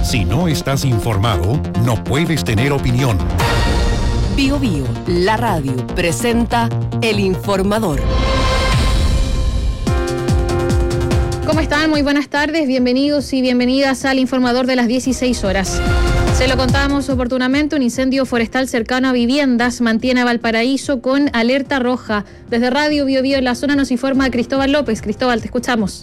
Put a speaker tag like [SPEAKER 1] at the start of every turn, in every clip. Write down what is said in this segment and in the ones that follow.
[SPEAKER 1] Si no estás informado, no puedes tener opinión.
[SPEAKER 2] Bio Bio, la radio, presenta El Informador.
[SPEAKER 3] ¿Cómo están? Muy buenas tardes, bienvenidos y bienvenidas al Informador de las 16 horas. Se lo contábamos oportunamente, un incendio forestal cercano a viviendas mantiene a Valparaíso con alerta roja. Desde Radio Bio Bio en la zona nos informa Cristóbal López. Cristóbal, te escuchamos.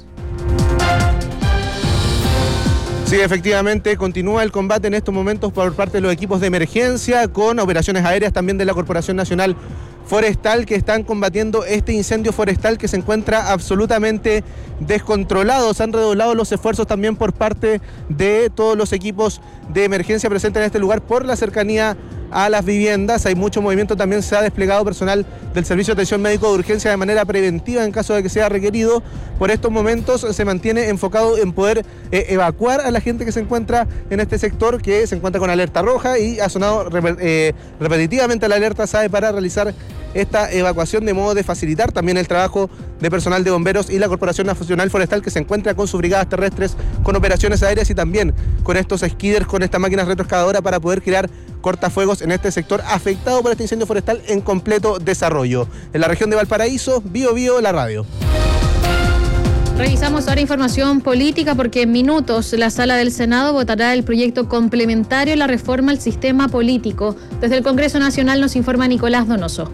[SPEAKER 4] Sí, efectivamente, continúa el combate en estos momentos por parte de los equipos de emergencia con operaciones aéreas también de la Corporación Nacional Forestal que están combatiendo este incendio forestal que se encuentra absolutamente descontrolado. Se han redoblado los esfuerzos también por parte de todos los equipos de emergencia presentes en este lugar por la cercanía a las viviendas. Hay mucho movimiento, también se ha desplegado personal del Servicio de Atención Médico de Urgencia de manera preventiva en caso de que sea requerido. Por estos momentos se mantiene enfocado en poder evacuar a la gente que se encuentra en este sector, que se encuentra con alerta roja y ha sonado repetitivamente la alerta SAE para realizar esta evacuación de modo de facilitar también el trabajo de personal de bomberos y la Corporación Nacional Forestal que se encuentra con sus brigadas terrestres, con operaciones aéreas y también con estos skiders, con estas máquinas retroexcavadoras para poder crear cortafuegos en este sector afectado por este incendio forestal en completo desarrollo. En la región de Valparaíso, Bio Bio, la radio.
[SPEAKER 3] Revisamos ahora información política porque en minutos la Sala del Senado votará el proyecto complementario a la reforma al sistema político. Desde el Congreso Nacional nos informa Nicolás Donoso.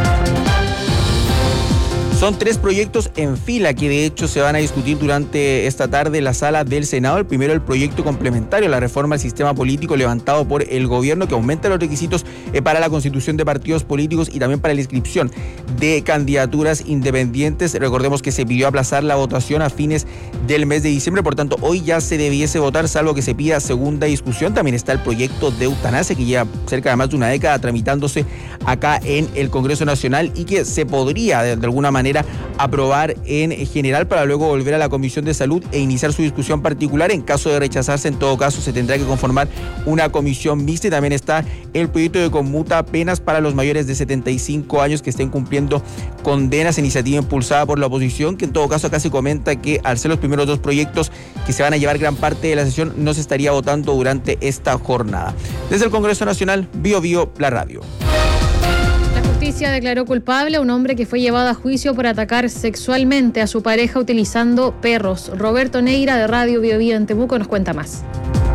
[SPEAKER 5] Son 3 proyectos en fila que de hecho se van a discutir durante esta tarde en la sala del Senado. El primero, el proyecto complementario a la reforma al sistema político levantado por el gobierno que aumenta los requisitos para la constitución de partidos políticos y también para la inscripción de candidaturas independientes. Recordemos que se pidió aplazar la votación a fines del mes de diciembre, por tanto hoy ya se debiese votar salvo que se pida segunda discusión. También está el proyecto de eutanasia que lleva cerca de más de una década tramitándose acá en el Congreso Nacional y que se podría de alguna manera aprobar en general para luego volver a la Comisión de Salud e iniciar su discusión particular. En caso de rechazarse, en todo caso, se tendrá que conformar una comisión mixta. Y también está el proyecto de conmuta penas para los mayores de 75 años que estén cumpliendo condenas, iniciativa impulsada por la oposición, que en todo caso acá se comenta que al ser los primeros 2 proyectos que se van a llevar gran parte de la sesión, no se estaría votando durante esta jornada. Desde el Congreso Nacional, Bio Bio, la radio.
[SPEAKER 3] La justicia declaró culpable a un hombre que fue llevado a juicio por atacar sexualmente a su pareja utilizando perros. Roberto Neira de Radio Bio Bio en Temuco nos cuenta más.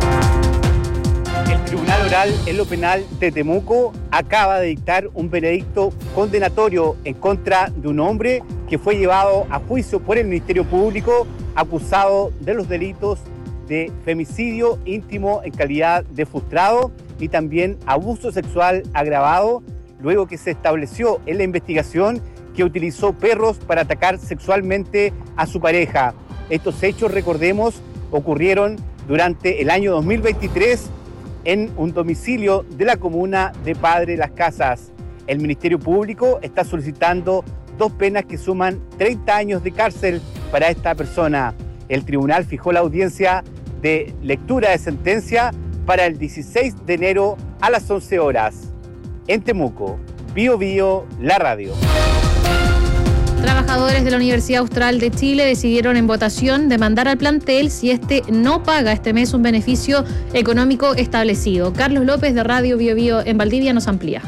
[SPEAKER 6] El Tribunal Oral en lo Penal de Temuco acaba de dictar un veredicto condenatorio en contra de un hombre que fue llevado a juicio por el Ministerio Público acusado de los delitos de femicidio íntimo en calidad de frustrado y también abuso sexual agravado, luego que se estableció en la investigación que utilizó perros para atacar sexualmente a su pareja. Estos hechos, recordemos, ocurrieron durante el año 2023 en un domicilio de la comuna de Padre Las Casas. El Ministerio Público está solicitando 2 penas que suman 30 años de cárcel para esta persona. El tribunal fijó la audiencia de lectura de sentencia para el 16 de enero a las 11 horas. En Temuco, Bio Bio, la radio.
[SPEAKER 3] Trabajadores de la Universidad Austral de Chile decidieron en votación demandar al plantel si este no paga este mes un beneficio económico establecido. Carlos López de Radio Bio Bio en Valdivia nos amplía.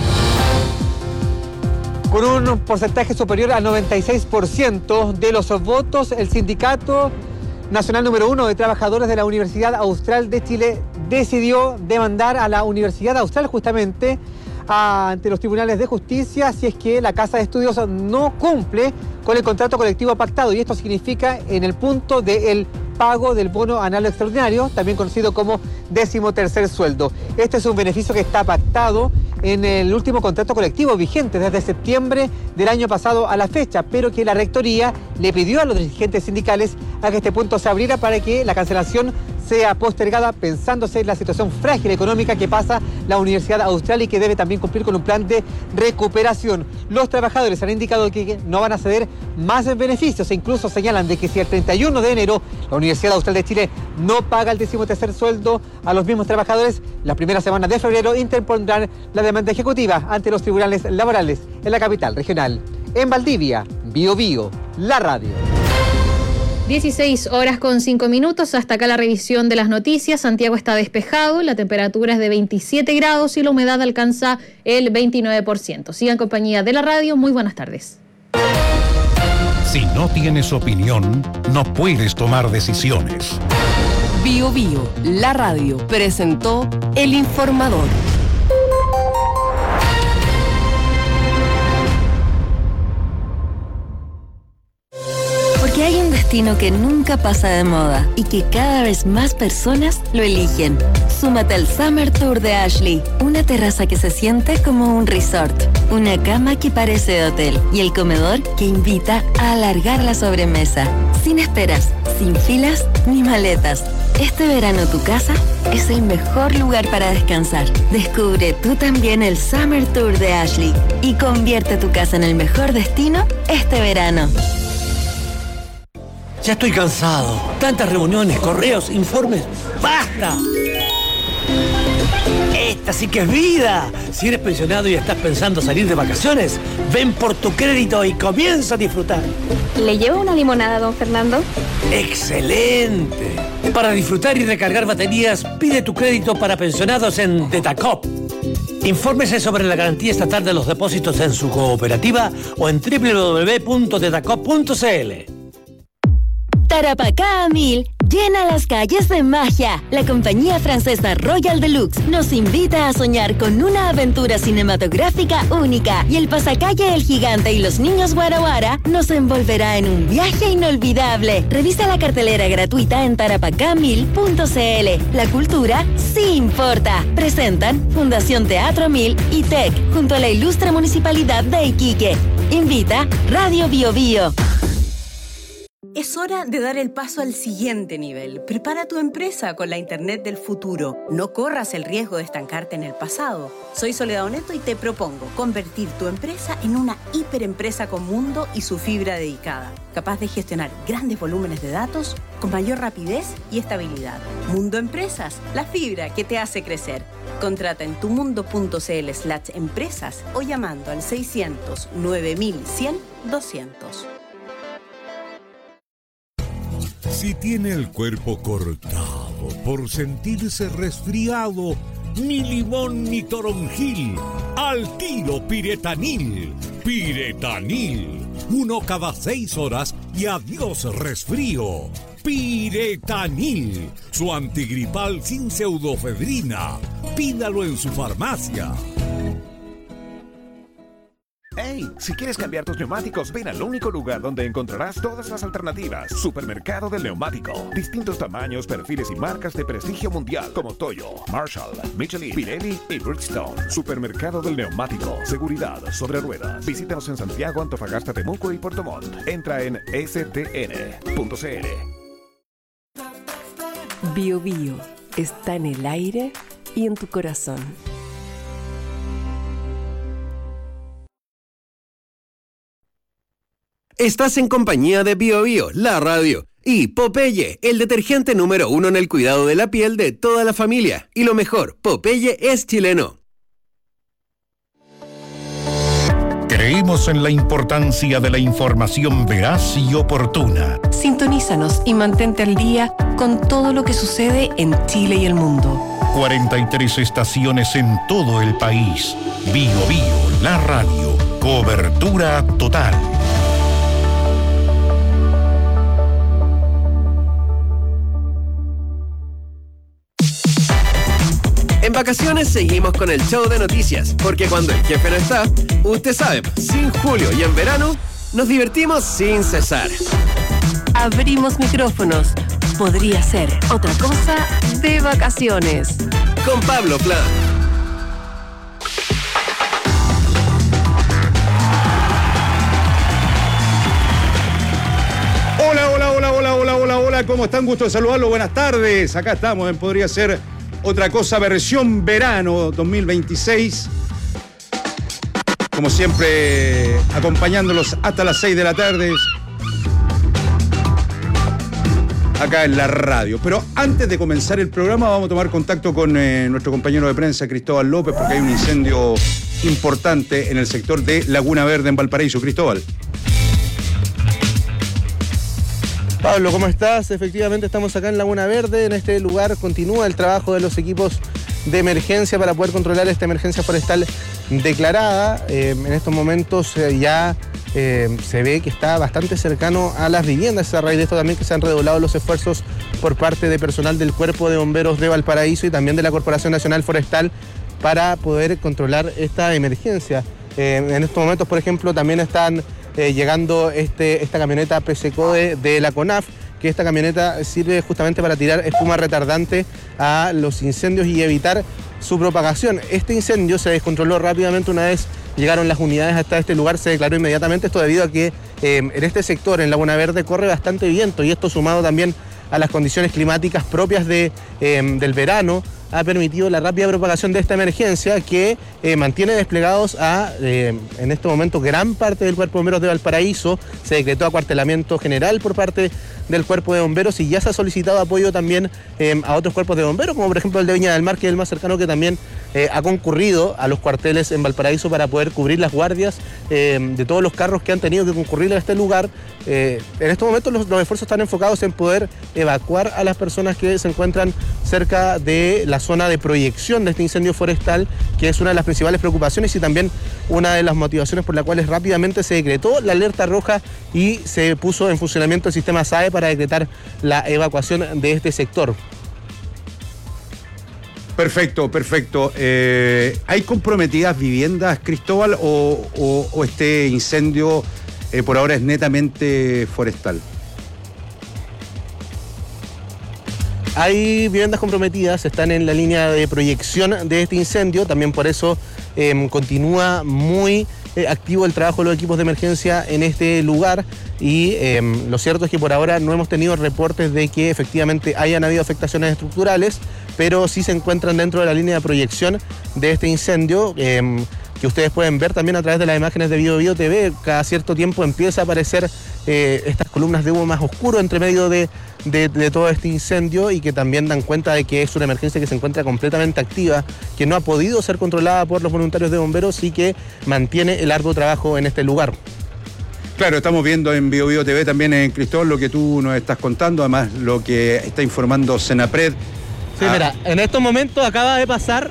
[SPEAKER 7] Con un porcentaje superior al 96% de los votos, el Sindicato Nacional número 1 de Trabajadores de la Universidad Austral de Chile decidió demandar a la Universidad Austral justamente ante los tribunales de justicia si es que la Casa de Estudios no cumple con el contrato colectivo pactado, y esto significa en el punto del pago del bono anual extraordinario, también conocido como 13º sueldo. Este es un beneficio que está pactado en el último contrato colectivo vigente desde septiembre del año pasado a la fecha, pero que la Rectoría le pidió a los dirigentes sindicales a que este punto se abriera para que la cancelación sea postergada, pensándose en la situación frágil económica que pasa la Universidad Austral y que debe también cumplir con un plan de recuperación. Los trabajadores han indicado que no van a ceder más beneficios e incluso señalan de que si el 31 de enero la Universidad Austral de Chile no paga el 13º sueldo a los mismos trabajadores, las primeras semanas de febrero interpondrán la demanda ejecutiva ante los tribunales laborales en la capital regional. En Valdivia, Bio Bio, la radio.
[SPEAKER 3] 16 horas con 5 minutos, hasta acá la revisión de las noticias. Santiago está despejado, la temperatura es de 27 grados y la humedad alcanza el 29%. Sigan en compañía de la radio, muy buenas tardes.
[SPEAKER 1] Si no tienes opinión, no puedes tomar decisiones.
[SPEAKER 2] Bio Bio, la radio, presentó El Informador.
[SPEAKER 8] Porque hay un destino que nunca pasa de moda y que cada vez más personas lo eligen. Súmate al Summer Tour de Ashley, una terraza que se siente como un resort, una cama que parece de hotel y el comedor que invita a alargar la sobremesa. Sin esperas, sin filas ni maletas. Este verano tu casa es el mejor lugar para descansar. Descubre tú también el Summer Tour de Ashley y convierte tu casa en el mejor destino este verano.
[SPEAKER 9] Ya estoy cansado. Tantas reuniones, correos, informes. ¡Basta! Esta sí que es vida. Si eres pensionado y estás pensando salir de vacaciones, ven por tu crédito y comienza a disfrutar.
[SPEAKER 10] ¿Le llevo una limonada, don Fernando?
[SPEAKER 9] ¡Excelente! Para disfrutar y recargar baterías, pide tu crédito para pensionados en Detacop. Infórmese sobre la garantía estatal de los depósitos en su cooperativa o en www.detacop.cl.
[SPEAKER 8] Tarapacá a 1000 llena las calles de magia. La compañía francesa Royal Deluxe nos invita a soñar con una aventura cinematográfica única y el pasacalle El Gigante y los Niños Guara Guara nos envolverá en un viaje inolvidable. Revisa la cartelera gratuita en tarapacá1000.cl. La cultura sí importa. Presentan Fundación Teatro 1000 y TEC junto a la ilustre Municipalidad de Iquique. Invita Radio Bio Bio.
[SPEAKER 11] Es hora de dar el paso al siguiente nivel. Prepara tu empresa con la Internet del futuro. No corras el riesgo de estancarte en el pasado. Soy Soledad Oneto y te propongo convertir tu empresa en una hiperempresa con mundo y su fibra dedicada, capaz de gestionar grandes volúmenes de datos con mayor rapidez y estabilidad. Mundo Empresas, la fibra que te hace crecer. Contrata en tumundo.cl/empresas o llamando al 600 9100 200.
[SPEAKER 12] Si tiene el cuerpo cortado por sentirse resfriado, ni limón ni toronjil, al tiro Piretanil. Piretanil, 1 cada 6 horas y adiós resfrío. Piretanil, su antigripal sin pseudofedrina. Pídalo en su farmacia.
[SPEAKER 13] ¡Hey! Si quieres cambiar tus neumáticos, ven al único lugar donde encontrarás todas las alternativas. Supermercado del Neumático. Distintos tamaños, perfiles y marcas de prestigio mundial como Toyo, Marshall, Michelin, Pirelli y Bridgestone. Supermercado del Neumático. Seguridad sobre ruedas. Visítanos en Santiago, Antofagasta, Temuco y Puerto Montt. Entra en stn.cl.
[SPEAKER 2] Bio Bio está en el aire y en tu corazón.
[SPEAKER 14] Estás en compañía de Bio Bio, la radio, y Popeye, el detergente número 1 en el cuidado de la piel de toda la familia. Y lo mejor, Popeye es chileno.
[SPEAKER 1] Creemos en la importancia de la información veraz y oportuna.
[SPEAKER 2] Sintonízanos y mantente al día con todo lo que sucede en Chile y el mundo.
[SPEAKER 1] 43 estaciones en todo el país. Bio Bio, la radio. Cobertura total.
[SPEAKER 14] En vacaciones seguimos con el show de noticias, porque cuando el jefe no está, usted sabe, sin Julio y en verano, nos divertimos sin cesar.
[SPEAKER 2] Abrimos micrófonos. Podría ser otra cosa de vacaciones.
[SPEAKER 14] Con Pablo Plan.
[SPEAKER 15] Hola, ¿cómo están? Gusto de saludarlo, buenas tardes. Acá estamos en Podría Ser Otra Cosa, versión verano 2026. Como siempre, acompañándolos hasta las 6 de la tarde. Acá en la radio. Pero antes de comenzar el programa vamos a tomar contacto con nuestro compañero de prensa, Cristóbal López, porque hay un incendio importante en el sector de Laguna Verde en Valparaíso. Cristóbal.
[SPEAKER 4] Pablo, ¿cómo estás? Efectivamente estamos acá en Laguna Verde. En este lugar continúa el trabajo de los equipos de emergencia para poder controlar esta emergencia forestal declarada. En estos momentos ya se ve que está bastante cercano a las viviendas. A raíz de esto también que se han redoblado los esfuerzos por parte de personal del Cuerpo de Bomberos de Valparaíso y también de la Corporación Nacional Forestal para poder controlar esta emergencia. En estos momentos, por ejemplo, también están llegando esta camioneta PSCODE de la CONAF, que esta camioneta sirve justamente para tirar espuma retardante a los incendios y evitar su propagación. Este incendio se descontroló rápidamente una vez llegaron las unidades hasta este lugar, se declaró inmediatamente, esto debido a que en este sector, en Laguna Verde, corre bastante viento y esto sumado también a las condiciones climáticas propias del verano, ha permitido la rápida propagación de esta emergencia que mantiene desplegados en este momento gran parte del Cuerpo de Bomberos de Valparaíso. Se decretó acuartelamiento general por parte del Cuerpo de Bomberos y ya se ha solicitado apoyo también a otros cuerpos de bomberos, como por ejemplo el de Viña del Mar, que es el más cercano, que también ha concurrido a los cuarteles en Valparaíso para poder cubrir las guardias de todos los carros que han tenido que concurrir a este lugar. En estos momentos los esfuerzos están enfocados en poder evacuar a las personas que se encuentran cerca de la zona de proyección de este incendio forestal, que es una de las principales preocupaciones y también una de las motivaciones por las cuales rápidamente se decretó la alerta roja y se puso en funcionamiento el sistema SAE para decretar la evacuación de este sector.
[SPEAKER 15] Perfecto. ¿Hay comprometidas viviendas, Cristóbal, o este incendio por ahora es netamente forestal?
[SPEAKER 4] Hay viviendas comprometidas, están en la línea de proyección de este incendio, también por eso continúa muy activo el trabajo de los equipos de emergencia en este lugar y lo cierto es que por ahora no hemos tenido reportes de que efectivamente hayan habido afectaciones estructurales, pero sí se encuentran dentro de la línea de proyección de este incendio, que ustedes pueden ver también a través de las imágenes de BioBio TV. Cada cierto tiempo empieza a aparecer estas columnas de humo más oscuro entre medio de todo este incendio y que también dan cuenta de que es una emergencia que se encuentra completamente activa, que no ha podido ser controlada por los voluntarios de bomberos y que mantiene el arduo trabajo en este lugar.
[SPEAKER 15] Claro, estamos viendo en BioBio TV también, Cristóbal, lo que tú nos estás contando, además lo que está informando Senapred.
[SPEAKER 4] Sí, mira, en estos momentos acaba de pasar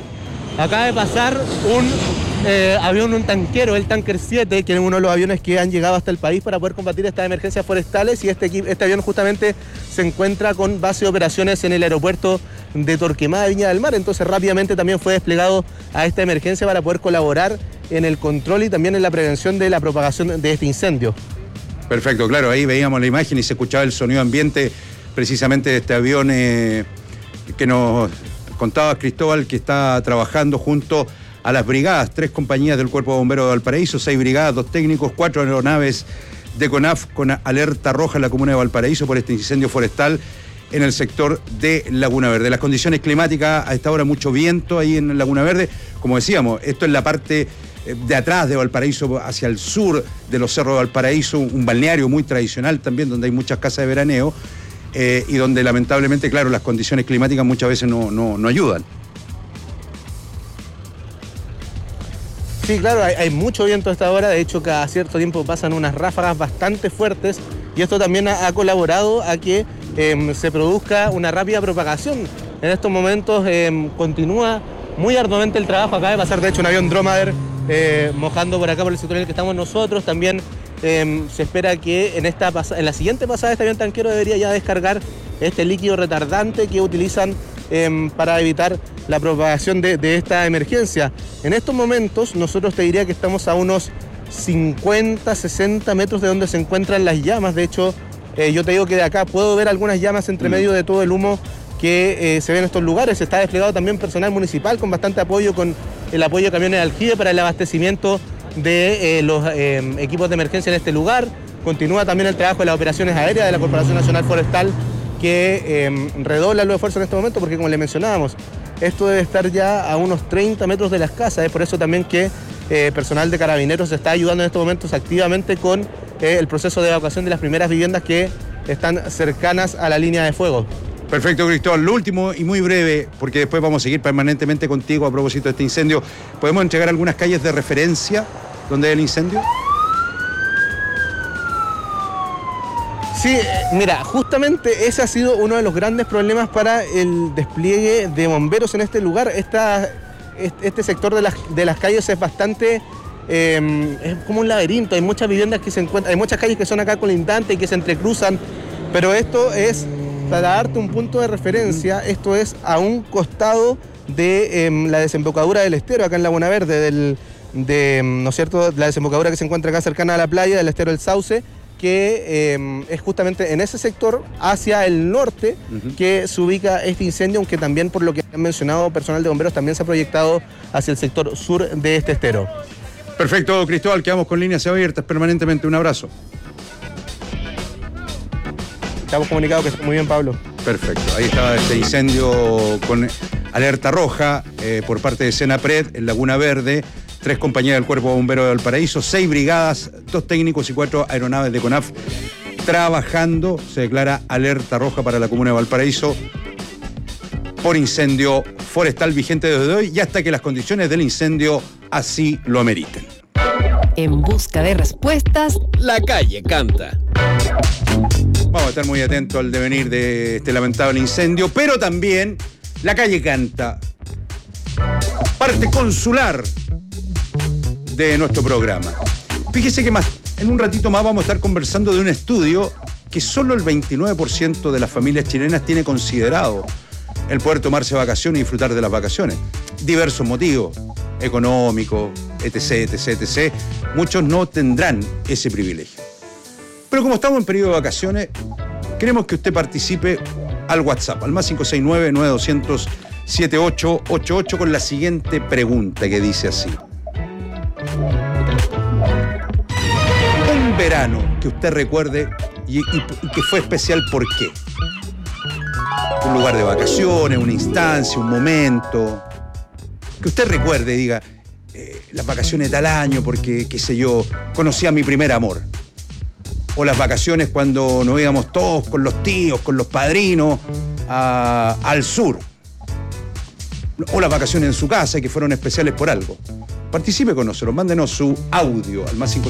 [SPEAKER 4] un avión, un tanquero, el Tanker 7, que es uno de los aviones que han llegado hasta el país para poder combatir estas emergencias forestales, y este avión justamente se encuentra con base de operaciones en el aeropuerto de Torquemada de Viña del Mar, entonces rápidamente también fue desplegado a esta emergencia para poder colaborar en el control y también en la prevención de la propagación de este incendio.
[SPEAKER 15] Perfecto, claro, ahí veíamos la imagen y se escuchaba el sonido ambiente precisamente de este avión que nos contaba Cristóbal, que está trabajando junto a las brigadas, 3 compañías del Cuerpo de Bomberos de Valparaíso, 6 brigadas, 2 técnicos, 4 aeronaves de CONAF con alerta roja en la comuna de Valparaíso por este incendio forestal en el sector de Laguna Verde. Las condiciones climáticas, a esta hora mucho viento ahí en Laguna Verde, como decíamos, esto es la parte de atrás de Valparaíso, hacia el sur de los cerros de Valparaíso, un balneario muy tradicional también, donde hay muchas casas de veraneo y donde lamentablemente, claro, las condiciones climáticas muchas veces no ayudan.
[SPEAKER 4] Sí, claro, hay mucho viento a esta hora, de hecho cada cierto tiempo pasan unas ráfagas bastante fuertes y esto también ha colaborado a que se produzca una rápida propagación. En estos momentos continúa muy arduamente el trabajo, acaba de pasar de hecho un avión Dromader mojando por acá por el sector en el que estamos nosotros, también se espera que en la siguiente pasada este avión tanquero debería ya descargar este líquido retardante que utilizan para evitar la propagación de esta emergencia. En estos momentos nosotros te diría que estamos a unos 50, 60 metros de donde se encuentran las llamas. De hecho, yo te digo que de acá puedo ver algunas llamas entre medio de todo el humo que se ve en estos lugares. Está desplegado también personal municipal con bastante apoyo, con el apoyo de camiones de aljibe para el abastecimiento de los equipos de emergencia en este lugar. Continúa también el trabajo de las operaciones aéreas de la Corporación Nacional Forestal, que redobla los esfuerzos en este momento, porque como le mencionábamos, esto debe estar ya a unos 30 metros de las casas, es por eso también que personal de carabineros está ayudando en estos momentos activamente con el proceso de evacuación de las primeras viviendas que están cercanas a la línea de fuego.
[SPEAKER 15] Perfecto, Cristóbal. Lo último y muy breve, porque después vamos a seguir permanentemente contigo a propósito de este incendio. ¿Podemos entregar algunas calles de referencia donde hay el incendio?
[SPEAKER 4] Sí, mira, justamente ese ha sido uno de los grandes problemas para el despliegue de bomberos en este lugar. Este sector de las calles es bastante... es como un laberinto, hay muchas viviendas que se encuentran, hay muchas calles que son acá colindantes y que se entrecruzan, pero esto es, para darte un punto de referencia, esto es a un costado de la desembocadura del estero, acá en Laguna Verde, ¿no es cierto?, la desembocadura que se encuentra acá cercana a la playa, del estero del Sauce, que es justamente en ese sector hacia el norte que se ubica este incendio, aunque también, por lo que han mencionado personal de bomberos, también se ha proyectado hacia el sector sur de este estero.
[SPEAKER 15] Perfecto, Cristóbal, quedamos con líneas abiertas permanentemente. Un abrazo.
[SPEAKER 4] Estamos comunicados, que está muy bien, Pablo.
[SPEAKER 15] Perfecto, ahí estaba este incendio con alerta roja por parte de Senapred en Laguna Verde. 3 compañías del Cuerpo de Bomberos de Valparaíso, 6 brigadas, 2 técnicos y 4 aeronaves de CONAF trabajando. Se declara alerta roja para la comuna de Valparaíso por incendio forestal vigente desde hoy y hasta que las condiciones del incendio así lo ameriten.
[SPEAKER 2] En busca de respuestas,
[SPEAKER 14] La calle canta.
[SPEAKER 15] Vamos a estar muy atentos al devenir de este lamentable incendio, pero también la calle canta. Parte consular de nuestro programa. Fíjese que en un ratito más vamos a estar conversando de un estudio que solo el 29% de las familias chilenas tiene considerado el poder tomarse vacaciones y disfrutar de las vacaciones. Diversos motivos, económicos, etc, etc, etc. Muchos no tendrán ese privilegio. Pero como estamos en periodo de vacaciones, queremos que usted participe al WhatsApp, al más 569-9200-7888, con la siguiente pregunta que dice así. Un verano que usted recuerde y que fue especial, ¿por qué? Un lugar de vacaciones, una instancia, un momento. Que usted recuerde y diga, las vacaciones de tal año porque, qué sé yo, conocí a mi primer amor. O las vacaciones cuando nos íbamos todos con los tíos, con los padrinos, al sur. O las vacaciones en su casa y que fueron especiales por algo. Participe con nosotros, mándenos su audio al más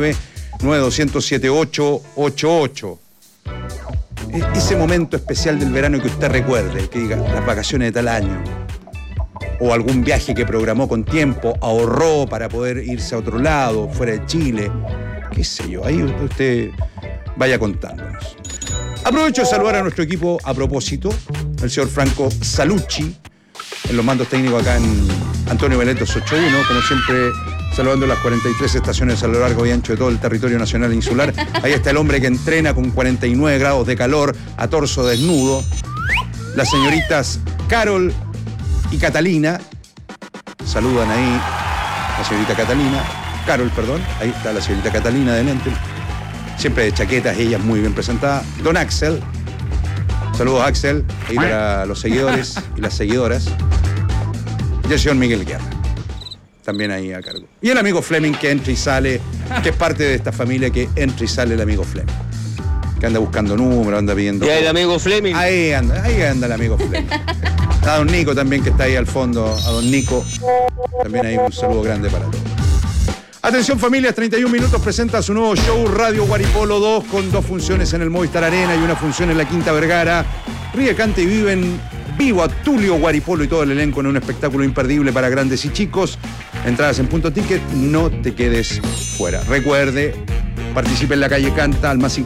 [SPEAKER 15] 569-9200-7888. Ese momento especial del verano que usted recuerde, que diga las vacaciones de tal año. O algún viaje que programó con tiempo, ahorró para poder irse a otro lado, fuera de Chile. Qué sé yo, ahí usted vaya contándonos. Aprovecho de saludar a nuestro equipo a propósito, el señor Franco Salucci, en los mandos técnicos acá en Antonio Veletos 81, como siempre saludando las 43 estaciones a lo largo y ancho de todo el territorio nacional e insular. Ahí está el hombre que entrena con 49 grados de calor a torso desnudo. Las señoritas Carol y Catalina, saludan ahí la señorita Catalina, Carol, perdón, ahí está la señorita Catalina de lente, siempre de chaquetas, ellas muy bien presentadas. Don Axel, saludos Axel, ahí para los seguidores y las seguidoras. Y el señor Miguel Guerra, también ahí a cargo. Y el amigo Fleming, que entra y sale, que es parte de esta familia, que entra y sale el amigo Fleming, que anda buscando números, anda pidiendo...
[SPEAKER 16] ¿Y ahí el amigo Fleming?
[SPEAKER 15] Ahí anda el amigo Fleming. A don Nico también, que está ahí al fondo, a don Nico, también ahí un saludo grande para todos. Atención familias, 31 Minutos presenta su nuevo show Radio Guaripolo 2 con 2 funciones en el Movistar Arena y una función en la Quinta Vergara. Ríe, canta y vive en vivo a Tulio Guaripolo y todo el elenco en un espectáculo imperdible para grandes y chicos. Entradas en Punto Ticket, no te quedes fuera. Recuerde, participe en La Calle Canta al más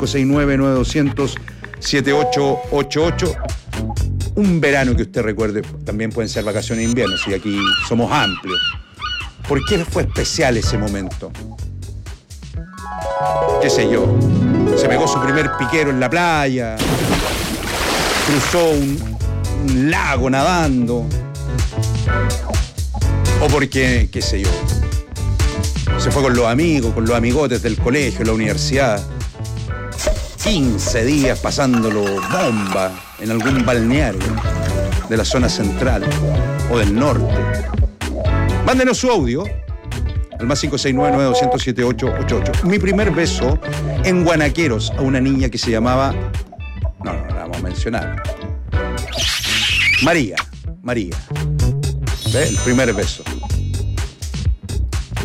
[SPEAKER 15] 569-9200-7888. Un verano que usted recuerde, también pueden ser vacaciones de invierno, si aquí somos amplios. ¿Por qué fue especial ese momento? ¿Qué sé yo? Se pegó su primer piquero en la playa, cruzó un lago nadando, o porque, qué sé yo, se fue con los amigos, con los amigotes del colegio, la universidad, 15 días pasándolo bomba en algún balneario de la zona central o del norte. Mándenos su audio al más 569-9200-7888. Mi primer beso en Guanaqueros a una niña que se llamaba... No la vamos a mencionar. María. ¿Ve? El primer beso.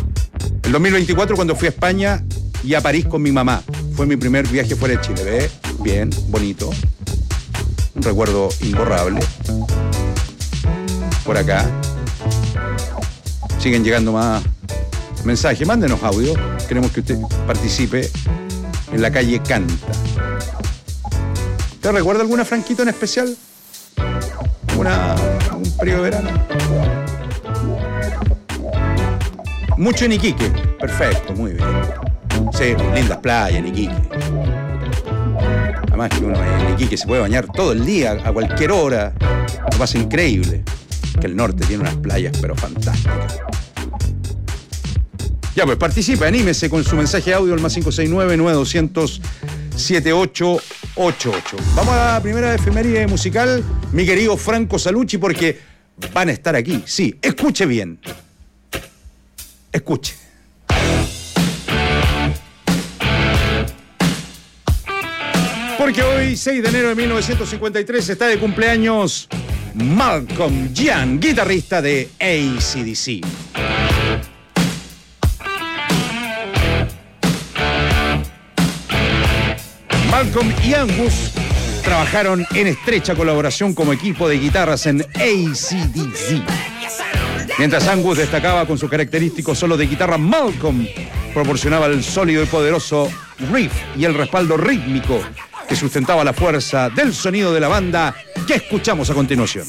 [SPEAKER 15] El 2024 cuando fui a España y a París con mi mamá. Fue mi primer viaje fuera de Chile, ¿ve? Bien, bonito. Un recuerdo imborrable. Por acá. Siguen llegando más mensajes. Mándenos audio. Queremos que usted participe en la calle Canta. ¿Te recuerda alguna, Franquito, en especial? Un periodo de verano. Mucho en Iquique. Perfecto, muy bien. Sí, lindas playas en Iquique. Además que uno en Iquique se puede bañar todo el día, a cualquier hora. Lo pasa increíble. Que el norte tiene unas playas, pero fantásticas. Ya, pues participe, anímese con su mensaje de audio al más 569-9200-7888. Vamos a la primera efeméride musical, mi querido Franco Salucci, porque van a estar aquí. Sí, escuche bien. Escuche. Porque hoy, 6 de enero de 1953, está de cumpleaños Malcolm Young, guitarrista de AC/DC. Malcolm y Angus trabajaron en estrecha colaboración como equipo de guitarras en AC/DC. Mientras Angus destacaba con su característico solo de guitarra, Malcolm proporcionaba el sólido y poderoso riff y el respaldo rítmico que sustentaba la fuerza del sonido de la banda que escuchamos a continuación.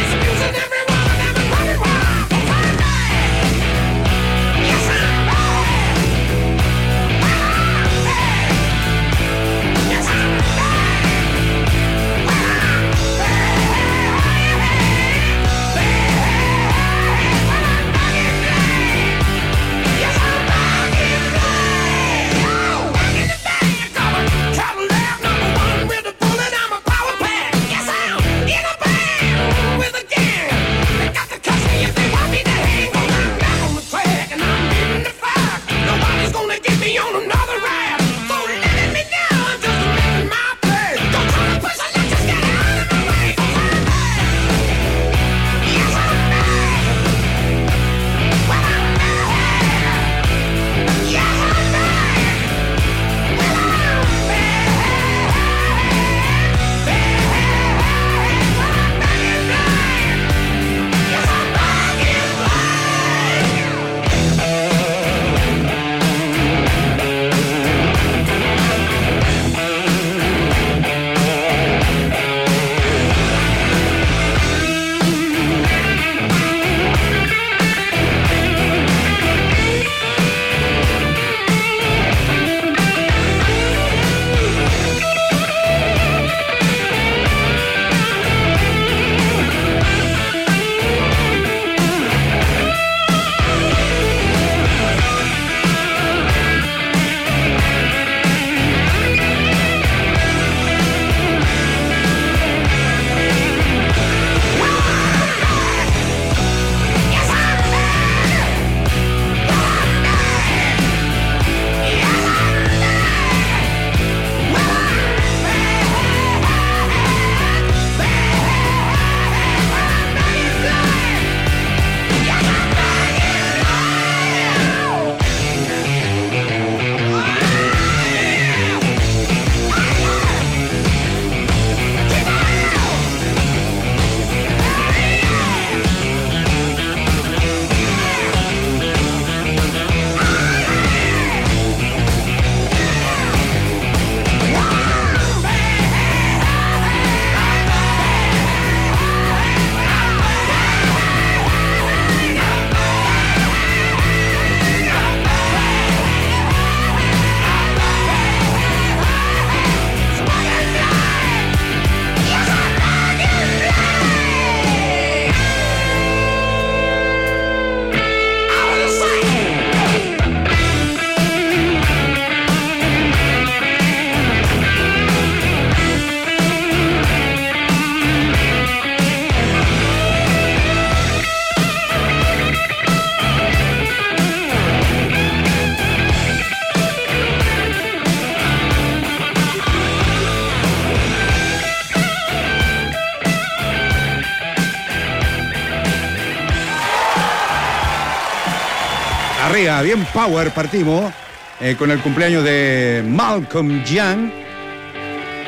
[SPEAKER 15] Arriba, bien power, partimos con el cumpleaños de Malcolm Young.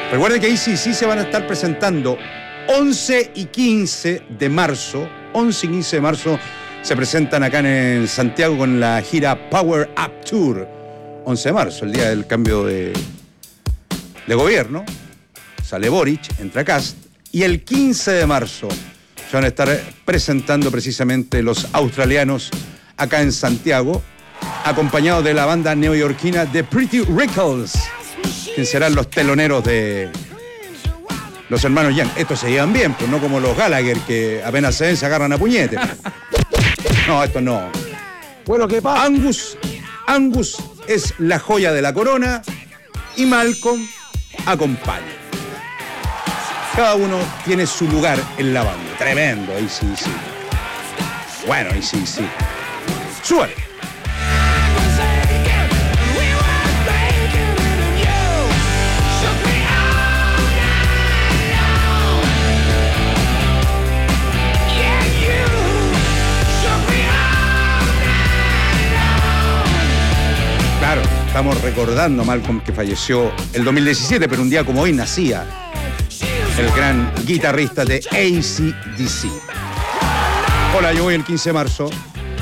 [SPEAKER 15] Recuerden que ahí sí se van a estar presentando 11 y 15 de marzo. 11 y 15 de marzo se presentan acá en Santiago con la gira Power Up Tour. 11 de marzo, el día del cambio de gobierno. Sale Boric, entra Kast. Y el 15 de marzo se van a estar presentando precisamente los australianos acá en Santiago, acompañados de la banda neoyorquina The Pretty Rickles, quien serán los teloneros de los hermanos Young. Estos se llevan bien, pues no como los Gallagher, que apenas se ven se agarran a puñetes. No, esto no.
[SPEAKER 16] Bueno, ¿qué pasa?
[SPEAKER 15] Angus es la joya de la corona y Malcolm acompaña. Cada uno tiene su lugar en la banda. Tremendo, ahí sí. Bueno, ahí sí. ¡Súbale! Claro, estamos recordando a Malcolm, que falleció el 2017, pero un día como hoy nacía el gran guitarrista de AC/DC. Hola, yo voy el 15 de marzo.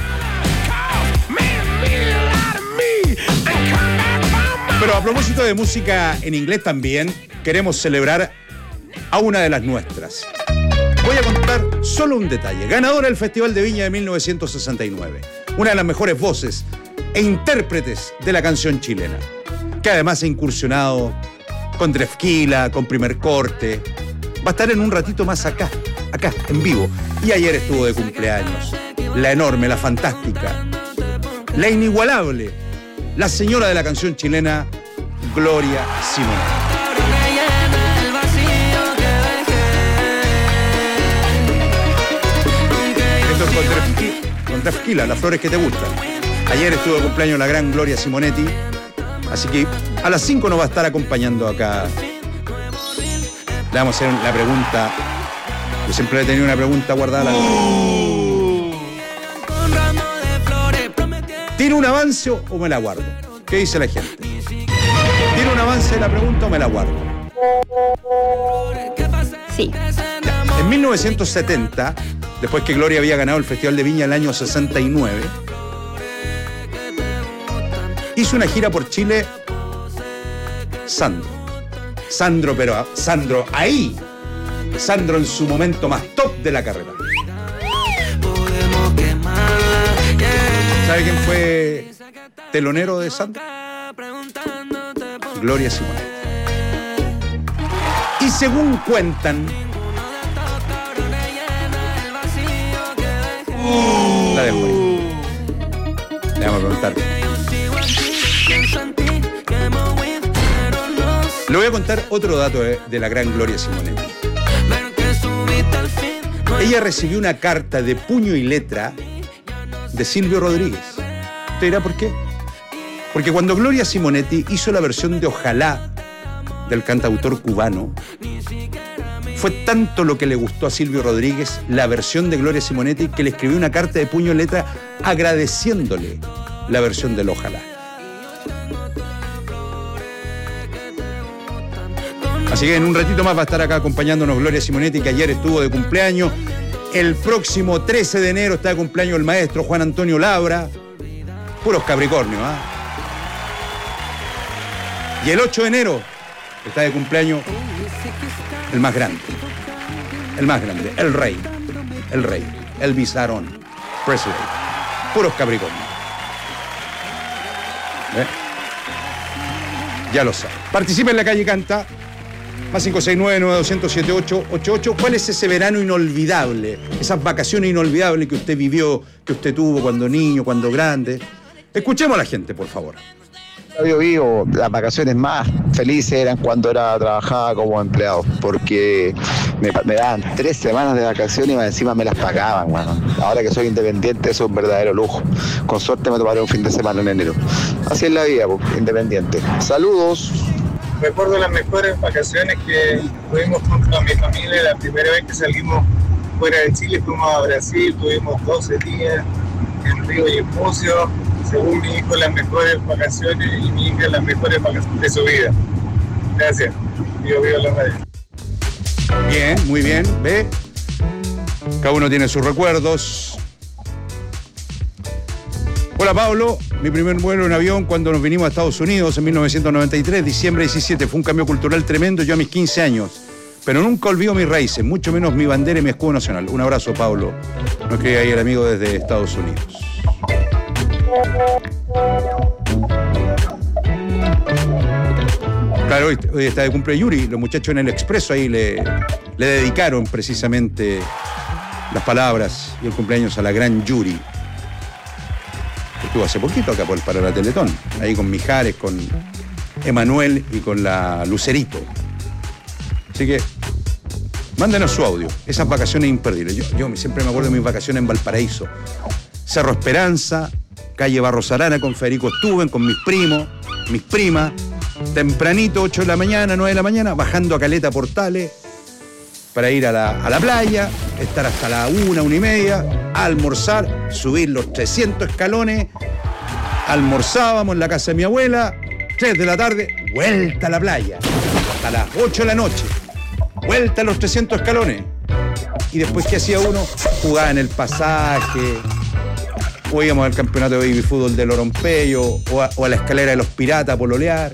[SPEAKER 15] Pero a propósito de música en inglés también, queremos celebrar a una de las nuestras. Voy a contar solo un detalle. Ganadora del Festival de Viña de 1969. Una de las mejores voces e intérpretes de la canción chilena, que además ha incursionado con Drefkila, con Primer Corte. Va a estar en un ratito más acá, en vivo. Y ayer estuvo de cumpleaños. La enorme, la fantástica, la inigualable, la señora de la canción chilena, Gloria Simonetti. Esto es con Drefkila, las flores que te gustan. Ayer estuvo de cumpleaños la gran Gloria Simonetti. Así que a las 5 nos va a estar acompañando acá. Le vamos a hacer la pregunta. Yo siempre he tenido una pregunta guardada. ¿Tiro un avance o me la guardo? ¿Qué dice la gente? ¿Tiro un avance de la pregunta o me la guardo?
[SPEAKER 10] Sí.
[SPEAKER 15] Ya. En 1970, después que Gloria había ganado el Festival de Viña el año 69, hizo una gira por Chile Sandro ahí. Sandro en su momento más top de la carrera. ¿Sabe quién fue telonero de Sandro? Gloria Simonetti. Y según cuentan, la dejo ahí. Le vamos a preguntar. Le voy a contar otro dato de la gran Gloria Simonetti. Ella recibió una carta de puño y letra de Silvio Rodríguez. ¿Usted dirá por qué? Porque cuando Gloria Simonetti hizo la versión de Ojalá del cantautor cubano, fue tanto lo que le gustó a Silvio Rodríguez la versión de Gloria Simonetti, que le escribió una carta de puño y letra agradeciéndole la versión del Ojalá. Así que en un ratito más va a estar acá acompañándonos Gloria Simonetti, que ayer estuvo de cumpleaños. El próximo 13 de enero está de cumpleaños el maestro Juan Antonio Labra. Puros Capricornios, ¿ah? Y el 8 de enero está de cumpleaños el más grande, el rey, Elvis Aaron Presley. Puros Capricornios. Ya lo saben. Participa en La Calle Canta. Más 569-9200-7888. ¿Cuál es ese verano inolvidable? Esas vacaciones inolvidables que usted vivió, que usted tuvo cuando niño, cuando grande. Escuchemos a la gente, por favor.
[SPEAKER 17] Vivo, las vacaciones más felices eran cuando trabajaba como empleado, porque me daban 3 semanas de vacaciones y encima me las pagaban, bueno. Ahora que soy independiente, eso es un verdadero lujo. Con suerte me tomaré un fin de semana en enero. Así es la vida, pues, independiente. Saludos.
[SPEAKER 18] Recuerdo las mejores vacaciones que tuvimos junto a mi familia. La primera vez que salimos fuera de Chile fuimos a Brasil, tuvimos 12 días en Río y en Pucio. Según mi hijo, las mejores vacaciones y mi hija las mejores vacaciones de su vida. Gracias. Bio Bio la radio.
[SPEAKER 15] Bien, muy bien, ¿ve? Cada uno tiene sus recuerdos. Hola Pablo, mi primer vuelo en avión cuando nos vinimos a Estados Unidos en 1993, diciembre 17, fue un cambio cultural tremendo, yo a mis 15 años. Pero nunca olvido mis raíces, mucho menos mi bandera y mi escudo nacional. Un abrazo, Pablo. Nos escribe ahí el amigo desde Estados Unidos. Claro, hoy está de cumple Yuri. Los muchachos en el Expreso ahí le dedicaron precisamente las palabras y el cumpleaños a la gran Yuri. Estuvo hace poquito acá para la Teletón. Ahí con Mijares, con Emanuel y con la Lucerito. Así que mándenos su audio. Esas vacaciones imperdibles. Yo siempre me acuerdo de mis vacaciones en Valparaíso. Cerro Esperanza, calle Barros Arana con Federico Stuben, con mis primos, mis primas. Tempranito, 8 de la mañana, 9 de la mañana, bajando a Caleta Portales para ir a la playa, estar hasta la 1:30, almorzar, subir los 300 escalones, almorzábamos en la casa de mi abuela, 3 de la tarde, vuelta a la playa, hasta las 8 de la noche, vuelta a los 300 escalones. Y después, ¿qué hacía uno? Jugaba en el Pasaje, o íbamos al campeonato de baby fútbol del Orompeyo, o a la escalera de los Piratas a pololear.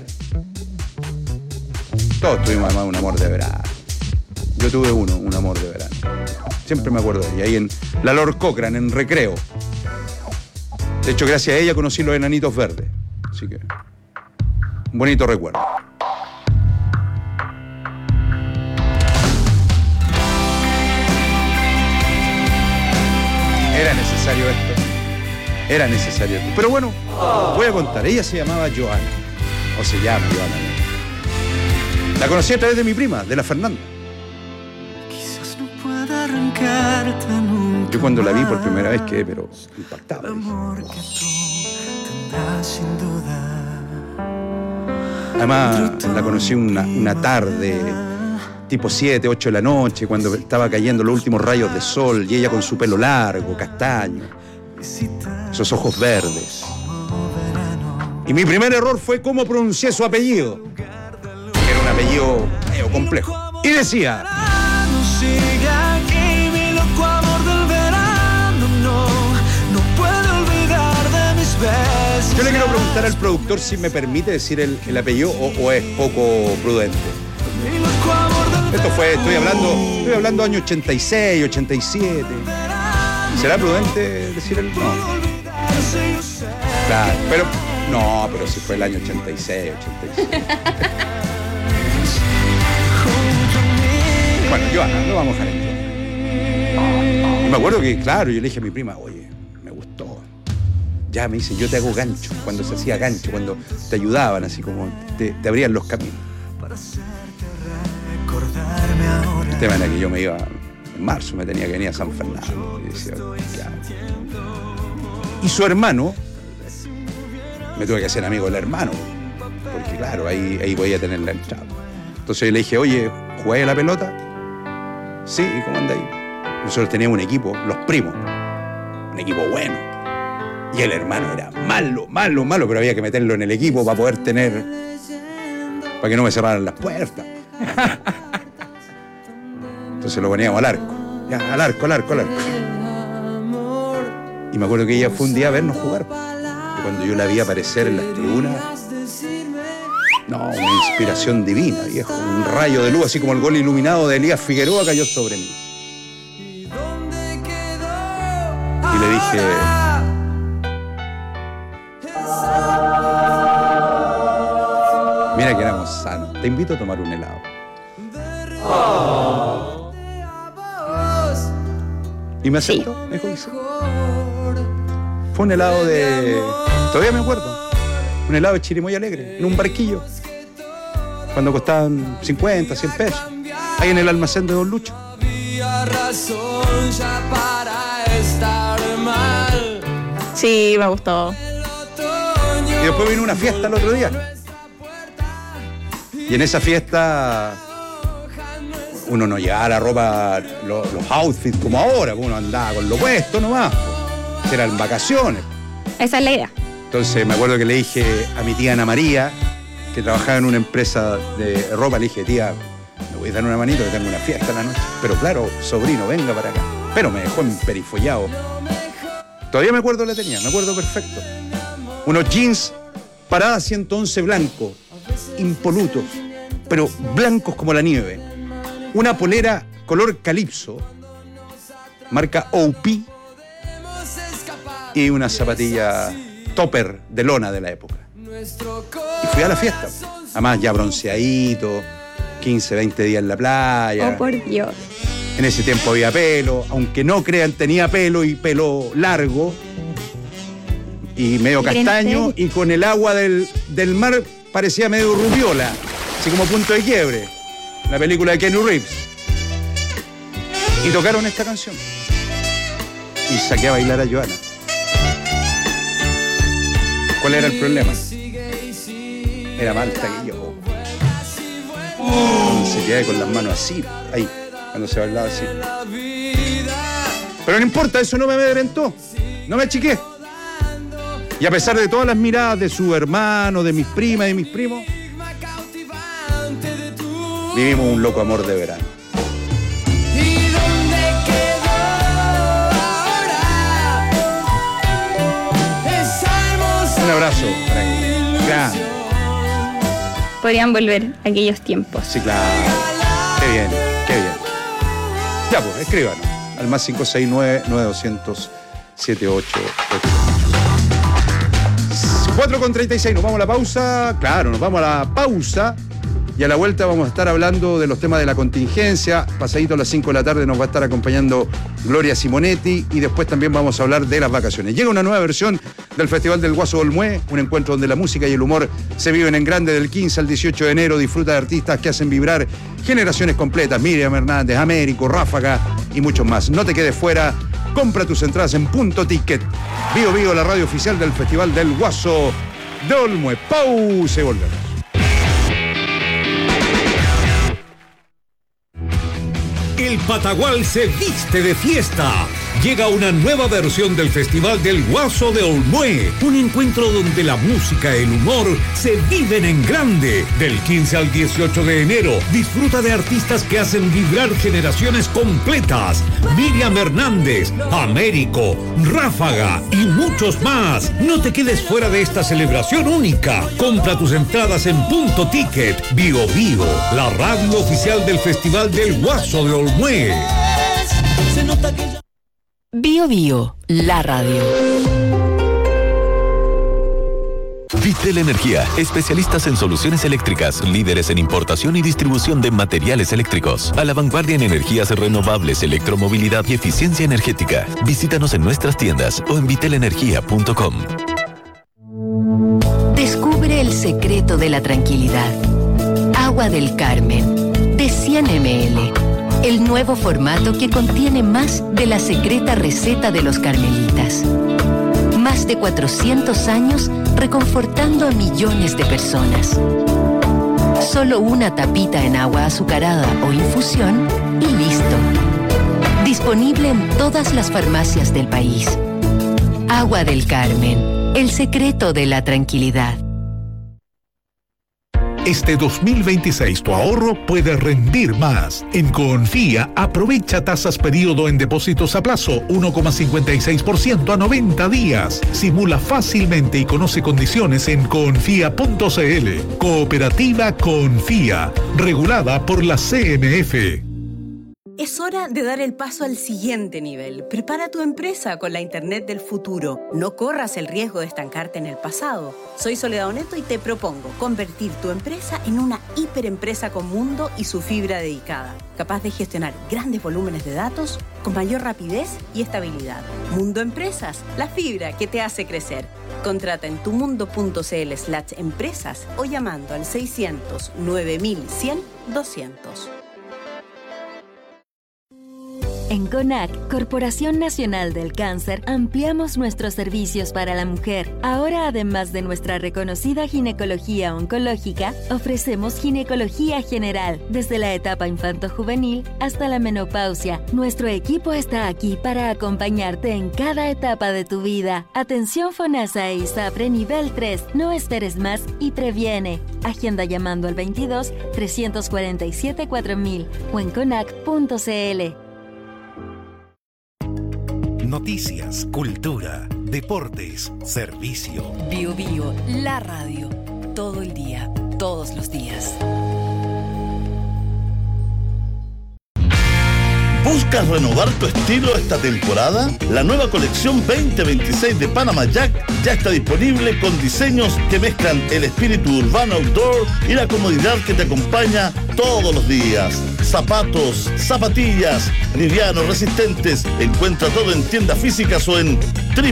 [SPEAKER 15] Todos tuvimos además un amor de verano. Yo tuve un amor de verano. Siempre me acuerdo de ella, ahí en la Lord Cochrane, en Recreo. De hecho, gracias a ella conocí los Enanitos Verdes. Así que, un bonito recuerdo. Era necesario esto. Era necesario esto. Pero bueno, voy a contar. Ella se llamaba Joana. O se llama Joana. La conocí a través de mi prima, de la Fernanda. Yo cuando la vi por primera vez quedé, pero impactado. Además, la conocí una tarde, tipo 7, 8 de la noche, cuando estaba cayendo los últimos rayos de sol, y ella con su pelo largo, castaño, esos ojos verdes. Y mi primer error fue cómo pronuncié su apellido. Era un apellido medio complejo. Y decía... Yo le quiero preguntar al productor si me permite decir el apellido o es poco prudente. Estoy hablando año 86, 87. ¿Será prudente decir el no? Claro, pero si fue el año 86, 87. Bueno, Joana, lo vamos a dejar en. Y me acuerdo que, claro, yo le dije a mi prima, oye, me gustó. Ya me dice, yo te hago gancho, cuando se hacía gancho, cuando te ayudaban, así como te abrían los caminos. El tema era que yo me iba, en marzo me tenía que venir a San Fernando. Y decía, ya. Y su hermano, me tuve que hacer amigo del hermano, porque claro, ahí podía tener la entrada. Entonces le dije, oye, ¿jugáis a la pelota? Sí, ¿y cómo andáis? Nosotros teníamos un equipo, los primos, un equipo bueno. Y el hermano era malo, pero había que meterlo en el equipo para poder para que no me cerraran las puertas. Entonces lo poníamos al arco. Ya, al arco. Y me acuerdo que ella fue un día a vernos jugar. Y cuando yo la vi aparecer en las tribunas, no, una inspiración divina, viejo. Un rayo de luz, así como el gol iluminado de Elías Figueroa cayó sobre mí. Y le dije... Mira que éramos sanos. Te invito a tomar un helado. Y me aceptó, me dijo que sí. Fue un helado de... Todavía me acuerdo. Un helado de chirimoya alegre, en un barquillo. Cuando costaban 50, 100 pesos. Ahí en el almacén de Don Lucho.
[SPEAKER 10] Sí, me gustó.
[SPEAKER 15] Y después vino una fiesta el otro día. Y en esa fiesta uno no llevaba la ropa, los outfits como ahora, uno andaba con lo puesto nomás. Eran vacaciones.
[SPEAKER 10] Esa es la idea.
[SPEAKER 15] Entonces me acuerdo que le dije a mi tía Ana María, que trabajaba en una empresa de ropa, le dije, tía, me voy a dar una manito que tengo una fiesta en la noche. Pero claro, sobrino, venga para acá. Pero me dejó emperifollado. Todavía me acuerdo la tenía, me acuerdo perfecto. Unos jeans Parada 111 blancos, impolutos, pero blancos como la nieve. Una polera color calipso, marca OP, y una zapatilla topper de lona de la época. Y fui a la fiesta. Además ya bronceadito, 15, 20 días en la playa.
[SPEAKER 10] Oh, por Dios.
[SPEAKER 15] En ese tiempo había pelo, aunque no crean, tenía pelo y pelo largo y medio castaño, y con el agua del mar parecía medio rubiola, así como Punto de Quiebre, la película de Keanu Reeves. Y tocaron esta canción y saqué a bailar a Joana. ¿Cuál era el problema? Era más alta que yo. Se quedé con las manos así, ahí, cuando se bailaba así. Pero no importa, eso no me amedrentó, no me achiqué. Y a pesar de todas las miradas de su hermano, de mis primas y de mis primos, vivimos un loco amor de verano. Un abrazo para él. Grande.
[SPEAKER 10] Podrían volver aquellos tiempos.
[SPEAKER 15] Sí, claro. Qué bien, qué bien. Ya, pues, escríbanos. Al más 569-9200-788. 4:36, nos vamos a la pausa. Claro, nos vamos a la pausa. Y a la vuelta vamos a estar hablando de los temas de la contingencia. Pasadito a las 5 de la tarde nos va a estar acompañando Gloria Simonetti. Y después también vamos a hablar de las vacaciones. Llega una nueva versión del Festival del Guaso de Olmué, un encuentro donde la música y el humor se viven en grande del 15 al 18 de enero. Disfruta de artistas que hacen vibrar generaciones completas. Miriam Hernández, Américo, Ráfaga y muchos más. No te quedes fuera. Compra tus entradas en Punto Ticket. Bío Bío, la radio oficial del Festival del Guaso de Olmué. Pausa y volvemos.
[SPEAKER 12] El Patagual se viste de fiesta. Llega una nueva versión del Festival del Guaso de Olmué. Un encuentro donde la música y el humor se viven en grande. Del 15 al 18 de enero, disfruta de artistas que hacen vibrar generaciones completas. Miriam Hernández, Américo, Ráfaga y muchos más. No te quedes fuera de esta celebración única. Compra tus entradas en Punto Ticket. Bío Bío, la radio oficial del Festival del Guaso de Olmué.
[SPEAKER 8] Bío Bío, la radio.
[SPEAKER 16] Vitel Energía, especialistas en soluciones eléctricas, líderes en importación y distribución de materiales eléctricos, a la vanguardia en energías renovables, electromovilidad y eficiencia energética. Visítanos en nuestras tiendas o en vitelenergia.com.
[SPEAKER 8] Descubre el secreto de la tranquilidad. Agua del Carmen, de 100 ml. El nuevo formato que contiene más de la secreta receta de los carmelitas. Más de 400 años reconfortando a millones de personas. Solo una tapita en agua azucarada o infusión y listo. Disponible en todas las farmacias del país. Agua del Carmen, el secreto de la tranquilidad.
[SPEAKER 19] Este 2026 tu ahorro puede rendir más. En Confía, aprovecha tasas periodo en depósitos a plazo 1,56% a 90 días. Simula fácilmente y conoce condiciones en confía.cl. Cooperativa Confía, regulada por la CMF.
[SPEAKER 11] Es hora de dar el paso al siguiente nivel. Prepara tu empresa con la Internet del futuro. No corras el riesgo de estancarte en el pasado. Soy Soledad Oneto y te propongo convertir tu empresa en una hiperempresa con mundo y su fibra dedicada, capaz de gestionar grandes volúmenes de datos con mayor rapidez y estabilidad. Mundo Empresas, la fibra que te hace crecer. Contrata en tumundo.cl/empresas o llamando al 600 9100 200.
[SPEAKER 8] En CONAC, Corporación Nacional del Cáncer, ampliamos nuestros servicios para la mujer. Ahora, además de nuestra reconocida ginecología oncológica, ofrecemos ginecología general, desde la etapa infanto-juvenil hasta la menopausia. Nuestro equipo está aquí para acompañarte en cada etapa de tu vida. Atención FONASA e ISAPRE nivel 3. No esperes más y previene. Agenda llamando al 22 347 4000 o en conac.cl.
[SPEAKER 1] Noticias, cultura, deportes, servicio.
[SPEAKER 2] Bio, la radio. Todo el día, todos los días.
[SPEAKER 20] ¿Buscas renovar tu estilo esta temporada? La nueva colección 2026 de Panama Jack ya está disponible con diseños que mezclan el espíritu urbano outdoor y la comodidad que te acompaña todos los días. Zapatos, zapatillas, livianos, resistentes. Encuentra todo en tiendas físicas o en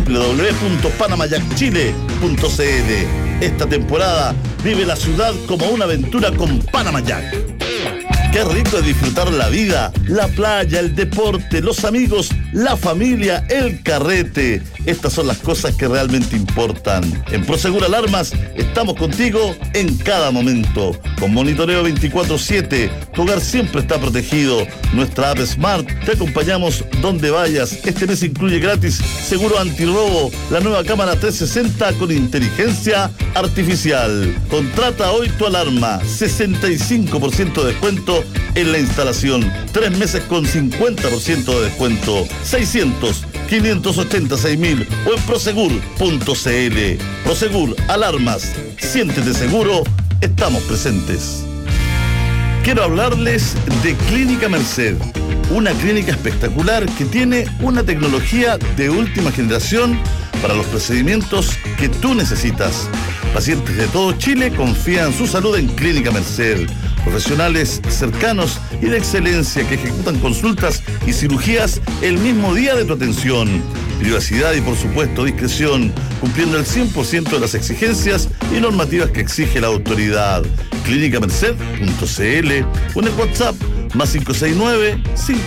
[SPEAKER 20] www.panamajackchile.cl. Esta temporada vive la ciudad como una aventura con Panama Jack. Qué rico es disfrutar la vida, la playa, el deporte, los amigos, la familia, el carrete. Estas son las cosas que realmente importan. En Prosegur Alarmas estamos contigo en cada momento. Con monitoreo 24/7, tu hogar siempre está protegido. Nuestra app Smart, te acompañamos donde vayas. Este mes incluye gratis seguro antirrobo, la nueva cámara 360 con inteligencia artificial. Contrata hoy tu alarma, 65% de descuento en la instalación, 3 meses con 50% de descuento, 600-586.000 o en prosegur.cl. Prosegur Alarmas, siéntete seguro, estamos presentes. Quiero hablarles de Clínica Merced, una clínica espectacular que tiene una tecnología de última generación para los procedimientos que tú necesitas. Pacientes de todo Chile confían su salud en Clínica Merced. Profesionales cercanos y de excelencia que ejecutan consultas y cirugías el mismo día de tu atención. Privacidad y, por supuesto, discreción, cumpliendo el 100% de las exigencias y normativas que exige la autoridad. Clínicamerced.cl o en el WhatsApp +569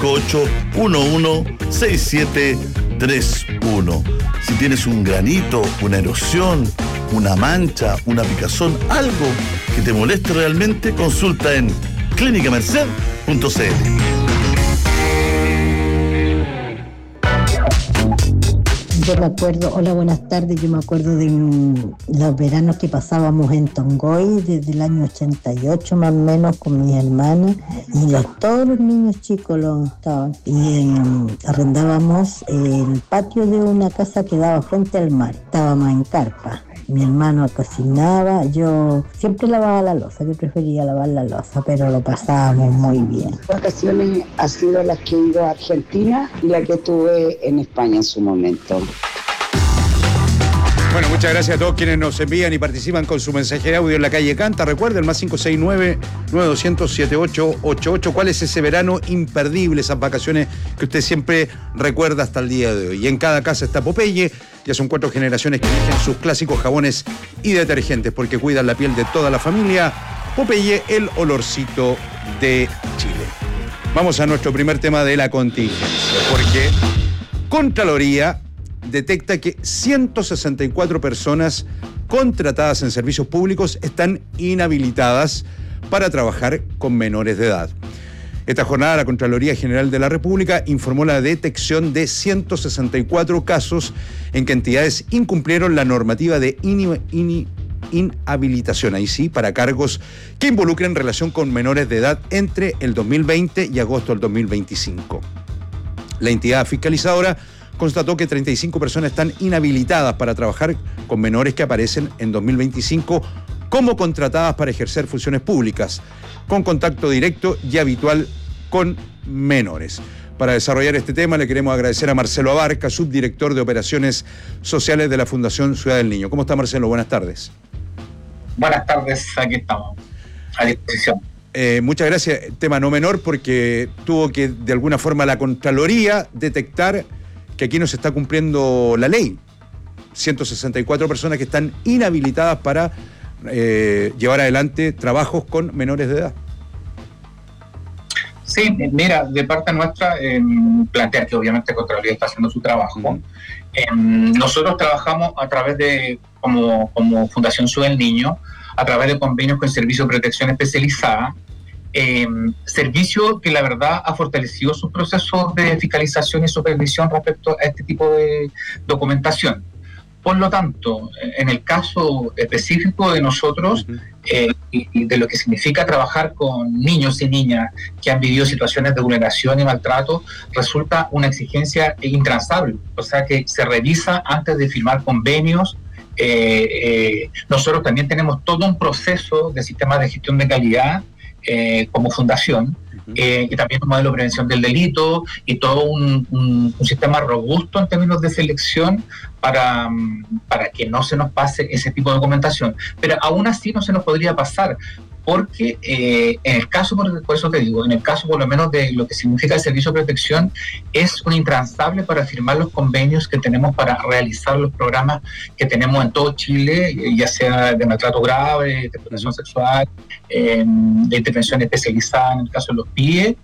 [SPEAKER 20] 5811 6731. Si tienes un granito, una erosión, una mancha, una picazón, algo que te moleste realmente, consulta en clínicamerced.cl.
[SPEAKER 21] Yo me acuerdo, hola, buenas tardes, yo me acuerdo de los veranos que pasábamos en Tongoy desde el año 88 más o menos con mis hermanas y todos los niños chicos los estaban y arrendábamos el patio de una casa que daba frente al mar, estábamos en carpa. Mi hermano cocinaba, yo siempre lavaba la loza, yo prefería lavar la loza, pero lo pasábamos muy bien.
[SPEAKER 22] Las vacaciones han sido las que he ido a Argentina y la que estuve en España en su momento.
[SPEAKER 15] Bueno, muchas gracias a todos quienes nos envían y participan con su mensaje de audio en la calle Canta. Recuerden, +569-9200-8888. ¿Cuál es ese verano imperdible, esas vacaciones que usted siempre recuerda hasta el día de hoy? Y en cada casa está Popeye. Ya son 4 generaciones que eligen sus clásicos jabones y detergentes porque cuidan la piel de toda la familia. Popeye, el olorcito de Chile. Vamos a nuestro primer tema de la contingencia, porque Contraloría detecta que 164 personas contratadas en servicios públicos están inhabilitadas para trabajar con menores de edad. Esta jornada la Contraloría General de la República informó la detección de 164 casos en que entidades incumplieron la normativa de inhabilitación, ahí sí, para cargos que involucren relación con menores de edad entre el 2020 y agosto del 2025. La entidad fiscalizadora constató que 35 personas están inhabilitadas para trabajar con menores que aparecen en 2025 como contratadas para ejercer funciones públicas, con contacto directo y habitual con menores. Para desarrollar este tema le queremos agradecer a Marcelo Abarca, subdirector de Operaciones Sociales de la Fundación Ciudad del Niño. ¿Cómo está, Marcelo? Buenas tardes.
[SPEAKER 23] Buenas tardes, aquí estamos, a disposición.
[SPEAKER 15] Muchas gracias. Tema no menor porque tuvo que, de alguna forma, la Contraloría detectar que aquí no se está cumpliendo la ley. 164 personas que están inhabilitadas para llevar adelante trabajos con menores de edad.
[SPEAKER 23] Sí, mira, de parte nuestra, plantear que obviamente Contraloría está haciendo su trabajo. Nosotros trabajamos a través de, como Fundación Sube el Niño, a través de convenios con Servicio de Protección Especializada, servicio que la verdad ha fortalecido sus procesos de fiscalización y supervisión respecto a este tipo de documentación. Por lo tanto, en el caso específico de nosotros, y de lo que significa trabajar con niños y niñas que han vivido situaciones de vulneración y maltrato, resulta una exigencia intransable. O sea que se revisa antes de firmar convenios. Nosotros también tenemos todo un proceso de sistema de gestión de calidad como fundación, y también un modelo de prevención del delito y todo un sistema robusto en términos de selección para que no se nos pase ese tipo de documentación. Pero aún así no se nos podría pasar, porque en el caso, por eso te digo, en el caso por lo menos de lo que significa el servicio de protección, es un intransable para firmar los convenios que tenemos para realizar los programas que tenemos en todo Chile, ya sea de maltrato grave, de protección sexual, de intervención especializada en el caso de los PIE.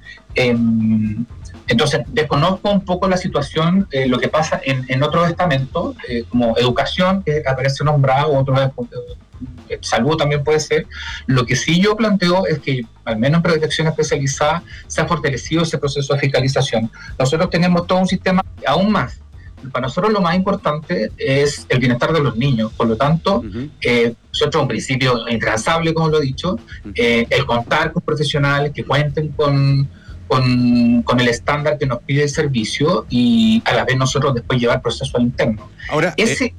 [SPEAKER 23] Entonces, desconozco un poco la situación, lo que pasa en otros estamentos, como educación, que aparece nombrado, otros salud también puede ser. Lo que sí yo planteo es que, al menos en protección especializada, se ha fortalecido ese proceso de fiscalización. Nosotros tenemos todo un sistema aún más. Para nosotros lo más importante es el bienestar de los niños. Por lo tanto, nosotros un principio intransable, como lo he dicho, el contar con profesionales que cuenten con el estándar que nos pide el servicio, y a la vez nosotros después llevar proceso al interno. Ahora, ese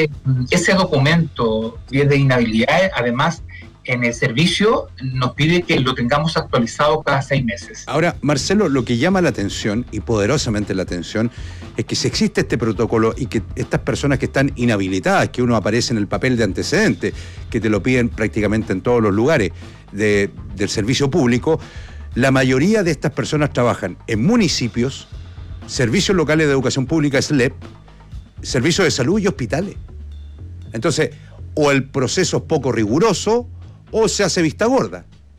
[SPEAKER 23] documento de inhabilidad, además, en el servicio nos pide que lo tengamos actualizado cada 6 meses.
[SPEAKER 15] Ahora, Marcelo, lo que llama la atención, y poderosamente la atención, es que si existe este protocolo y que estas personas que están inhabilitadas, que uno aparece en el papel de antecedente, que te lo piden prácticamente en todos los lugares del servicio público, la mayoría de estas personas trabajan en municipios, servicios locales de educación pública, SLEP, servicios de salud y hospitales. Entonces, o el proceso es poco riguroso o se hace vista gorda.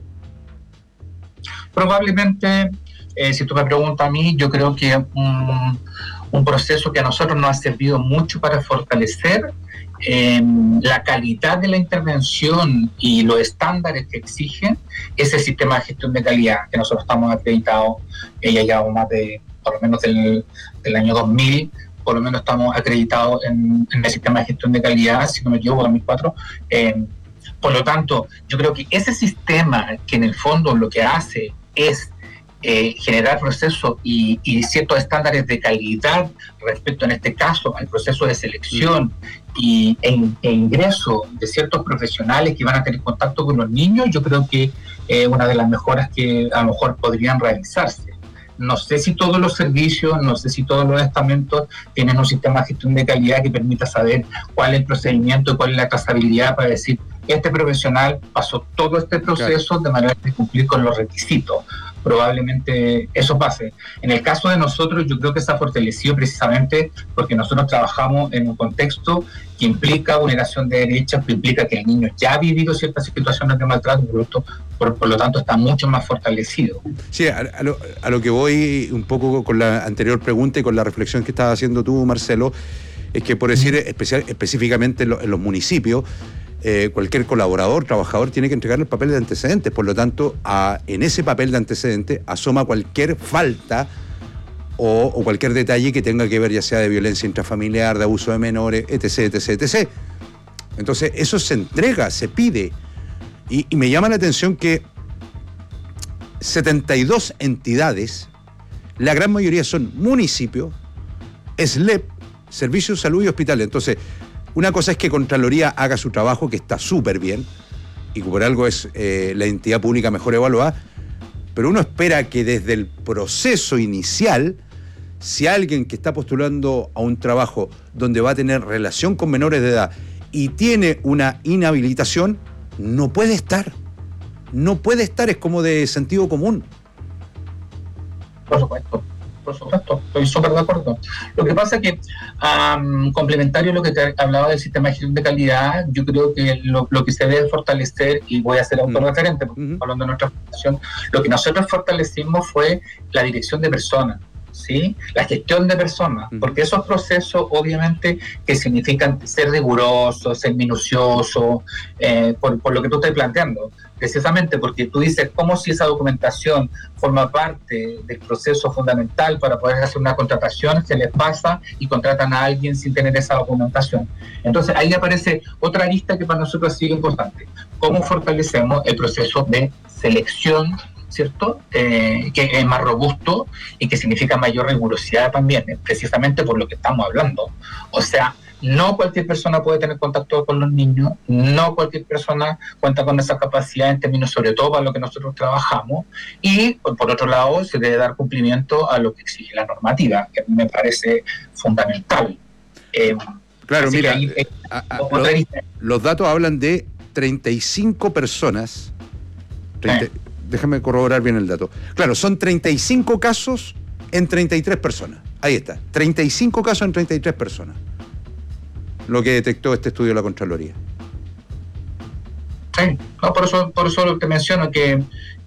[SPEAKER 23] Probablemente, si tú me preguntas a mí, yo creo que un proceso que a nosotros nos ha servido mucho para fortalecer la calidad de la intervención y los estándares que exigen es el sistema de gestión de calidad, que nosotros estamos acreditados, ya llevamos más de, por lo menos del año 2000, por lo menos estamos acreditados en el sistema de gestión de calidad, si no me equivoco, 2004. Por lo tanto, yo creo que ese sistema, que en el fondo lo que hace es generar procesos y ciertos estándares de calidad respecto, en este caso, al proceso de selección e ingreso de ciertos profesionales que van a tener contacto con los niños, yo creo que es una de las mejoras que a lo mejor podrían realizarse. No sé si todos los servicios, no sé si todos los estamentos tienen un sistema de gestión de calidad que permita saber cuál es el procedimiento y cuál es la trazabilidad para decir, este profesional pasó todo este proceso de manera de cumplir con los requisitos. Probablemente eso pase. En el caso de nosotros, yo creo que se ha fortalecido precisamente porque nosotros trabajamos en un contexto que implica vulneración de derechos, que implica que el niño ya ha vivido ciertas situaciones de maltrato, por lo tanto está mucho más fortalecido.
[SPEAKER 15] Sí, a lo que voy un poco con la anterior pregunta y con la reflexión que estabas haciendo tú, Marcelo, es que, por decir específicamente en los municipios, cualquier colaborador, trabajador, tiene que entregar el papel de antecedentes. Por lo tanto, en ese papel de antecedentes asoma cualquier falta o cualquier detalle que tenga que ver, ya sea de violencia intrafamiliar, de abuso de menores, etc., etc., etc. Entonces, eso se entrega, se pide. Y me llama la atención que 72 entidades, la gran mayoría son municipios, SLEP, Servicios de Salud y Hospitales. Entonces, una cosa es que Contraloría haga su trabajo, que está súper bien, y por algo es la entidad pública mejor evaluada, pero uno espera que desde el proceso inicial, si alguien que está postulando a un trabajo donde va a tener relación con menores de edad y tiene una inhabilitación, no puede estar. No puede estar, es como de sentido común.
[SPEAKER 23] Por supuesto. por supuesto, estoy súper de acuerdo. Lo que pasa es que, complementario a lo que te hablaba del sistema de gestión de calidad, yo creo que lo que se debe fortalecer, y voy a ser autorreferente, porque hablando de nuestra fundación, lo que nosotros fortalecimos fue la dirección de personas, ¿sí? La gestión de personas, porque esos procesos obviamente que significan ser rigurosos, ser minuciosos, por lo que tú estás planteando, precisamente porque tú dices como si esa documentación forma parte del proceso fundamental para poder hacer una contratación, se les pasa y contratan a alguien sin tener esa documentación. Entonces ahí aparece otra arista que para nosotros ha sido importante, cómo fortalecemos el proceso de selección, ¿cierto? Que es más robusto y que significa mayor rigurosidad también, precisamente por lo que estamos hablando. O sea, no cualquier persona puede tener contacto con los niños, no cualquier persona cuenta con esa capacidad en términos, sobre todo para lo que nosotros trabajamos, y por otro lado se debe dar cumplimiento a lo que exige la normativa, que a mí me parece fundamental.
[SPEAKER 15] Claro, mira, los datos hablan de 35 personas, déjame corroborar bien el dato. Claro, son 35 casos en 33 personas. Ahí está, 35 casos en 33 personas. Lo que detectó este estudio de la Contraloría.
[SPEAKER 23] Sí, no, por eso te menciono que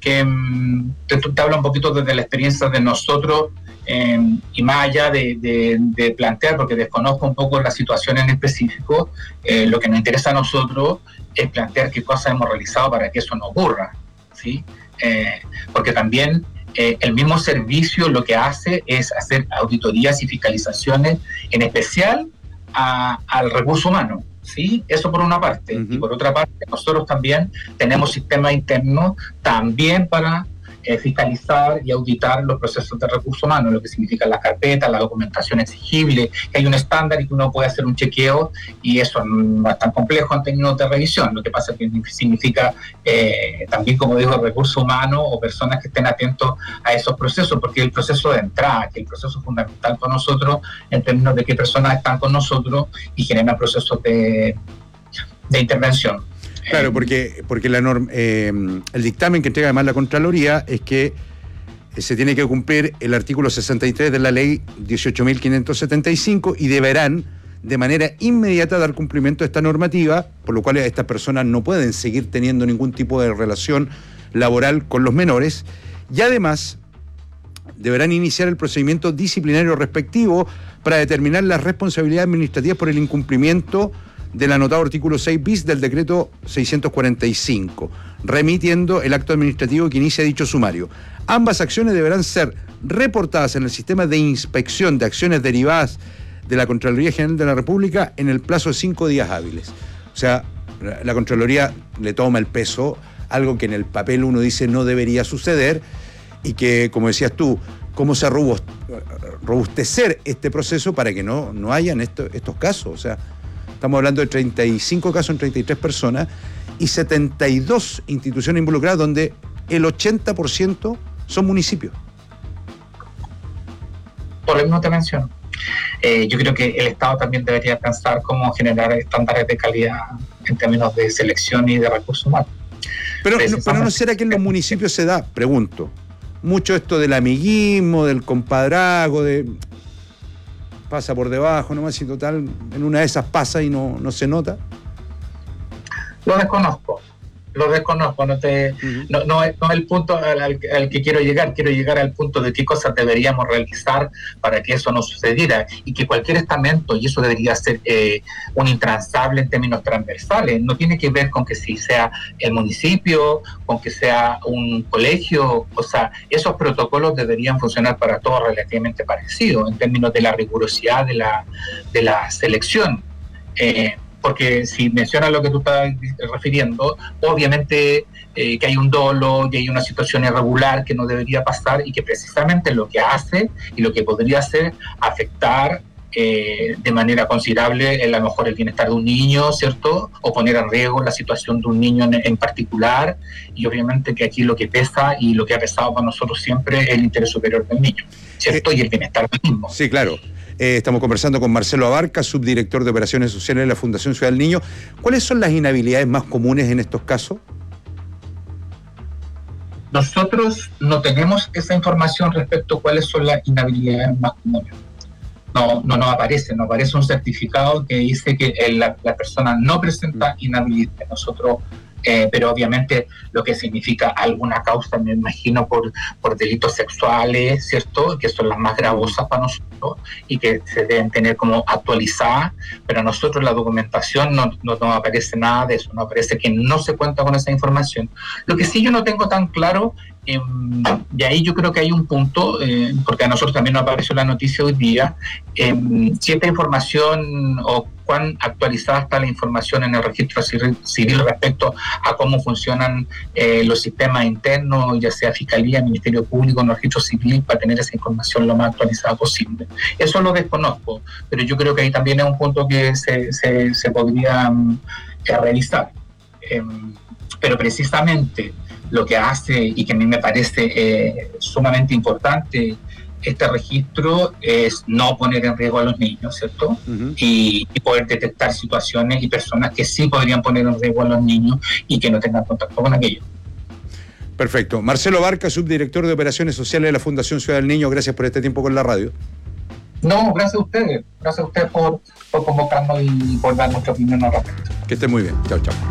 [SPEAKER 23] te habla un poquito desde la experiencia de nosotros, y más allá de plantear, porque desconozco un poco la situación en específico, lo que nos interesa a nosotros es plantear qué cosas hemos realizado para que eso no ocurra, ¿sí? Porque también el mismo servicio lo que hace es hacer auditorías y fiscalizaciones, en especial al recurso humano, ¿sí? Eso por una parte. Y por otra parte, nosotros también tenemos sistemas internos también para fiscalizar y auditar los procesos de recursos humanos, lo que significa las carpetas, la documentación exigible, que hay un estándar y que uno puede hacer un chequeo, y eso no es tan complejo en términos de revisión. Lo que pasa es que significa también, como digo, recursos humanos o personas que estén atentos a esos procesos, porque el proceso de entrada, que es el proceso fundamental para nosotros en términos de qué personas están con nosotros y generan procesos de intervención.
[SPEAKER 15] Claro, porque el dictamen que entrega además la Contraloría es que se tiene que cumplir el artículo 63 de la ley 18.575 y deberán de manera inmediata dar cumplimiento a esta normativa, por lo cual estas personas no pueden seguir teniendo ningún tipo de relación laboral con los menores, y además deberán iniciar el procedimiento disciplinario respectivo para determinar las responsabilidades administrativas por el incumplimiento del anotado artículo 6 bis del decreto 645, remitiendo el acto administrativo que inicia dicho sumario. Ambas acciones deberán ser reportadas en el sistema de inspección de acciones derivadas de la Contraloría General de la República en el plazo de 5 días hábiles. O sea, la Contraloría le toma el peso, algo que en el papel uno dice no debería suceder, y que, como decías tú, cómo se robustecer este proceso para que no hayan estos casos. O sea, estamos hablando de 35 casos en 33 personas y 72 instituciones involucradas, donde el 80% son municipios.
[SPEAKER 23] Por lo mismo te menciono. Yo creo que el Estado también debería pensar cómo generar estándares de calidad en términos de selección y de recursos humanos.
[SPEAKER 15] Pero ¿no será que en los municipios se da, pregunto, mucho esto del amiguismo, del compadrazgo, pasa por debajo nomás y total, en una de esas pasa y no se nota?
[SPEAKER 23] Lo desconozco, no es el punto al que quiero llegar al punto de qué cosas deberíamos realizar para que eso no sucediera, y que cualquier estamento, y eso debería ser un intransable en términos transversales, no tiene que ver con que si sea el municipio, con que sea un colegio, o sea, esos protocolos deberían funcionar para todos relativamente parecidos en términos de la rigurosidad de la selección. Porque si mencionas lo que tú estás refiriendo, obviamente que hay un dolo y hay una situación irregular que no debería pasar, y que precisamente lo que hace y lo que podría hacer afectar de manera considerable a lo mejor el bienestar de un niño, ¿cierto? O poner en riesgo la situación de un niño en particular, y obviamente que aquí lo que pesa y lo que ha pesado para nosotros siempre es el interés superior del niño, ¿cierto? Y el bienestar del mismo.
[SPEAKER 15] Sí, claro. Estamos conversando con Marcelo Abarca, subdirector de Operaciones Sociales de la Fundación Ciudad del Niño. ¿Cuáles son las inhabilidades más comunes en estos casos?
[SPEAKER 23] nosotros no tenemos esa información respecto a cuáles son las inhabilidades más comunes. No nos aparece un certificado que dice que la persona no presenta inhabilidad. Nosotros, pero obviamente lo que significa alguna causa, me imagino, por delitos sexuales, ¿cierto? Que son las más gravosas para nosotros y que se deben tener como actualizadas, pero a nosotros la documentación no aparece nada de eso, no aparece que no se cuenta con esa información. Lo que sí yo no tengo tan claro, y ahí yo creo que hay un punto, porque a nosotros también nos apareció la noticia hoy día, si esta información o cuán actualizada está la información en el registro civil respecto a cómo funcionan los sistemas internos, ya sea Fiscalía, Ministerio Público, en el registro civil, para tener esa información lo más actualizada posible. Eso lo desconozco, pero yo creo que ahí también es un punto que se podría revisar. Pero precisamente lo que hace, y que a mí me parece sumamente importante este registro, es no poner en riesgo a los niños, ¿cierto? Y poder detectar situaciones y personas que sí podrían poner en riesgo a los niños y que no tengan contacto con aquellos.
[SPEAKER 15] Perfecto. Marcelo Barca, subdirector de Operaciones Sociales de la Fundación Ciudad del Niño, gracias por este tiempo con la radio.
[SPEAKER 23] No, gracias a ustedes. Gracias a ustedes por convocarnos y por dar nuestra opinión al respecto.
[SPEAKER 15] Que estén muy bien. Chao, chao.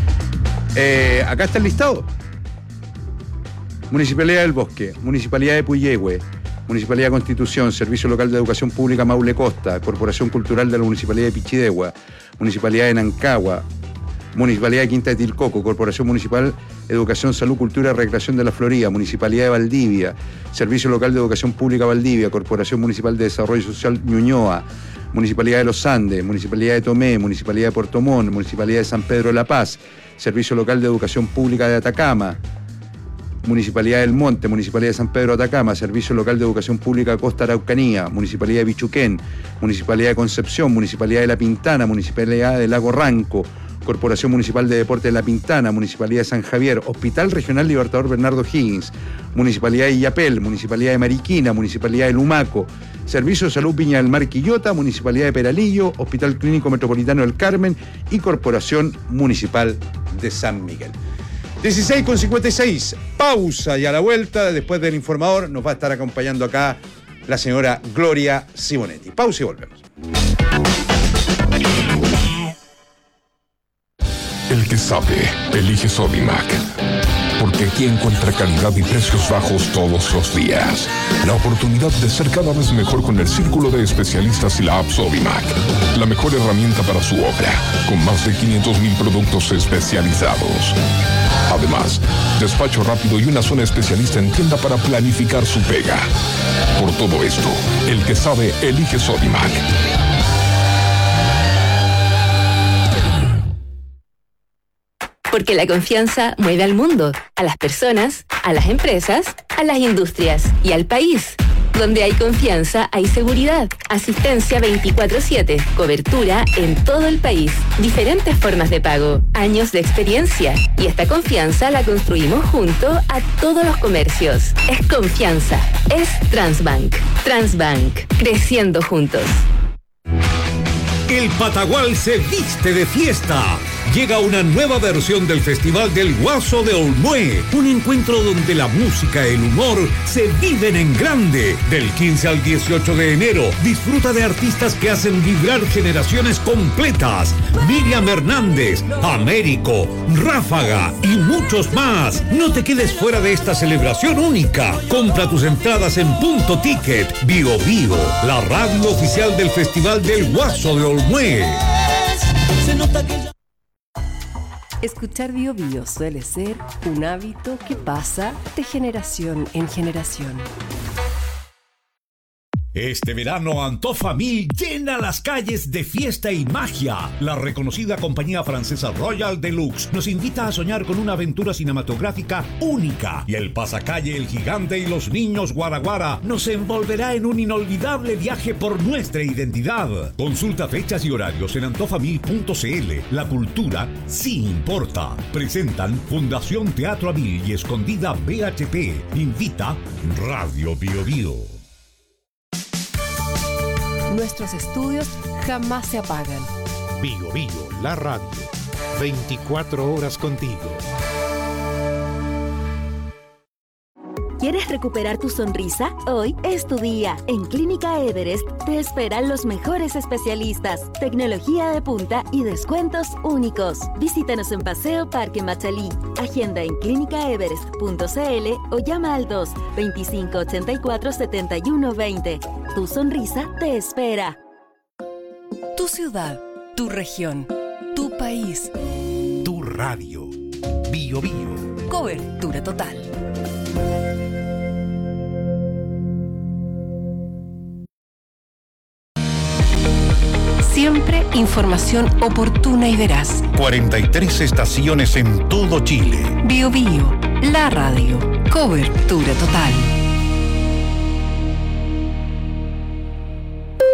[SPEAKER 15] Acá está el listado. Municipalidad del Bosque, Municipalidad de Puyehue, Municipalidad de Constitución, Servicio Local de Educación Pública Maule Costa, Corporación Cultural de la Municipalidad de Pichidegua, Municipalidad de Nancagua, Municipalidad de Quinta de Tilcoco, Corporación Municipal Educación, Salud, Cultura y Recreación de la Florida, Municipalidad de Valdivia, Servicio Local de Educación Pública Valdivia, Corporación Municipal de Desarrollo Social Ñuñoa, Municipalidad de Los Andes, Municipalidad de Tomé, Municipalidad de Puerto Montt, Municipalidad de San Pedro de la Paz, Servicio Local de Educación Pública de Atacama, Municipalidad del Monte, Municipalidad de San Pedro de Atacama, Servicio Local de Educación Pública Costa Araucanía, Municipalidad de Bichuquén, Municipalidad de Concepción, Municipalidad de La Pintana, Municipalidad de Lago Ranco, Corporación Municipal de Deporte de La Pintana, Municipalidad de San Javier, Hospital Regional Libertador Bernardo Higgins, Municipalidad de Illapel, Municipalidad de Mariquina, Municipalidad de Lumaco, Servicio de Salud Viña del Mar Quillota, Municipalidad de Peralillo, Hospital Clínico Metropolitano del Carmen y Corporación Municipal de San Miguel. 16:56, pausa, y a la vuelta, después del informador, nos va a estar acompañando acá la señora Gloria Simonetti. Pausa y volvemos.
[SPEAKER 5] El que sabe, elige Sodimac. Porque aquí encuentra calidad y precios bajos todos los días. La oportunidad de ser cada vez mejor con el círculo de especialistas y la app Sodimac. La mejor herramienta para su obra, con más de 500,000 productos especializados. Además, despacho rápido y una zona especialista en tienda para planificar su pega. Por todo esto, el que sabe, elige Sodimac.
[SPEAKER 6] Porque la confianza mueve al mundo, a las personas, a las empresas, a las industrias y al país. Donde hay confianza, hay seguridad. Asistencia 24/7. Cobertura en todo el país. Diferentes formas de pago. Años de experiencia. Y esta confianza la construimos junto a todos los comercios. Es confianza. Es Transbank. Transbank. Creciendo juntos.
[SPEAKER 12] El Patagual se viste de fiesta. Llega una nueva versión del Festival del Guaso de Olmué, un encuentro donde la música y el humor se viven en grande. Del 15 al 18 de enero, disfruta de artistas que hacen vibrar generaciones completas. Miriam Hernández, Américo, Ráfaga y muchos más. No te quedes fuera de esta celebración única. Compra tus entradas en Punto Ticket. Bio Bio, la radio oficial del Festival del Guaso de Olmué.
[SPEAKER 7] Se nota que
[SPEAKER 2] Escuchar Bio Bio suele ser un hábito que pasa de generación en generación.
[SPEAKER 12] Este verano Antofamil llena las calles de fiesta y magia. La reconocida compañía francesa Royal Deluxe nos invita a soñar con una aventura cinematográfica única. Y el pasacalle El Gigante y los Niños Guaraguara nos envolverá en un inolvidable viaje por nuestra identidad. Consulta fechas y horarios en antofamil.cl. La cultura sí importa. Presentan Fundación Teatro Amil y Escondida BHP. Invita Radio Bio Bio.
[SPEAKER 2] Nuestros estudios jamás se apagan.
[SPEAKER 19] Bio Bio, la radio. 24 horas contigo.
[SPEAKER 8] ¿Quieres recuperar tu sonrisa? Hoy es tu día. En Clínica Everest te esperan los mejores especialistas, tecnología de punta y descuentos únicos. Visítanos en Paseo Parque Machalí. Agenda en clínicaeverest.cl o llama al 2-2584-7120. Tu sonrisa te espera.
[SPEAKER 2] Tu ciudad, tu región, tu país,
[SPEAKER 1] tu radio. Bio Bio.
[SPEAKER 2] Cobertura total. Siempre información oportuna y veraz.
[SPEAKER 1] 43 estaciones en todo Chile.
[SPEAKER 2] Bio Bio, la radio. Cobertura total.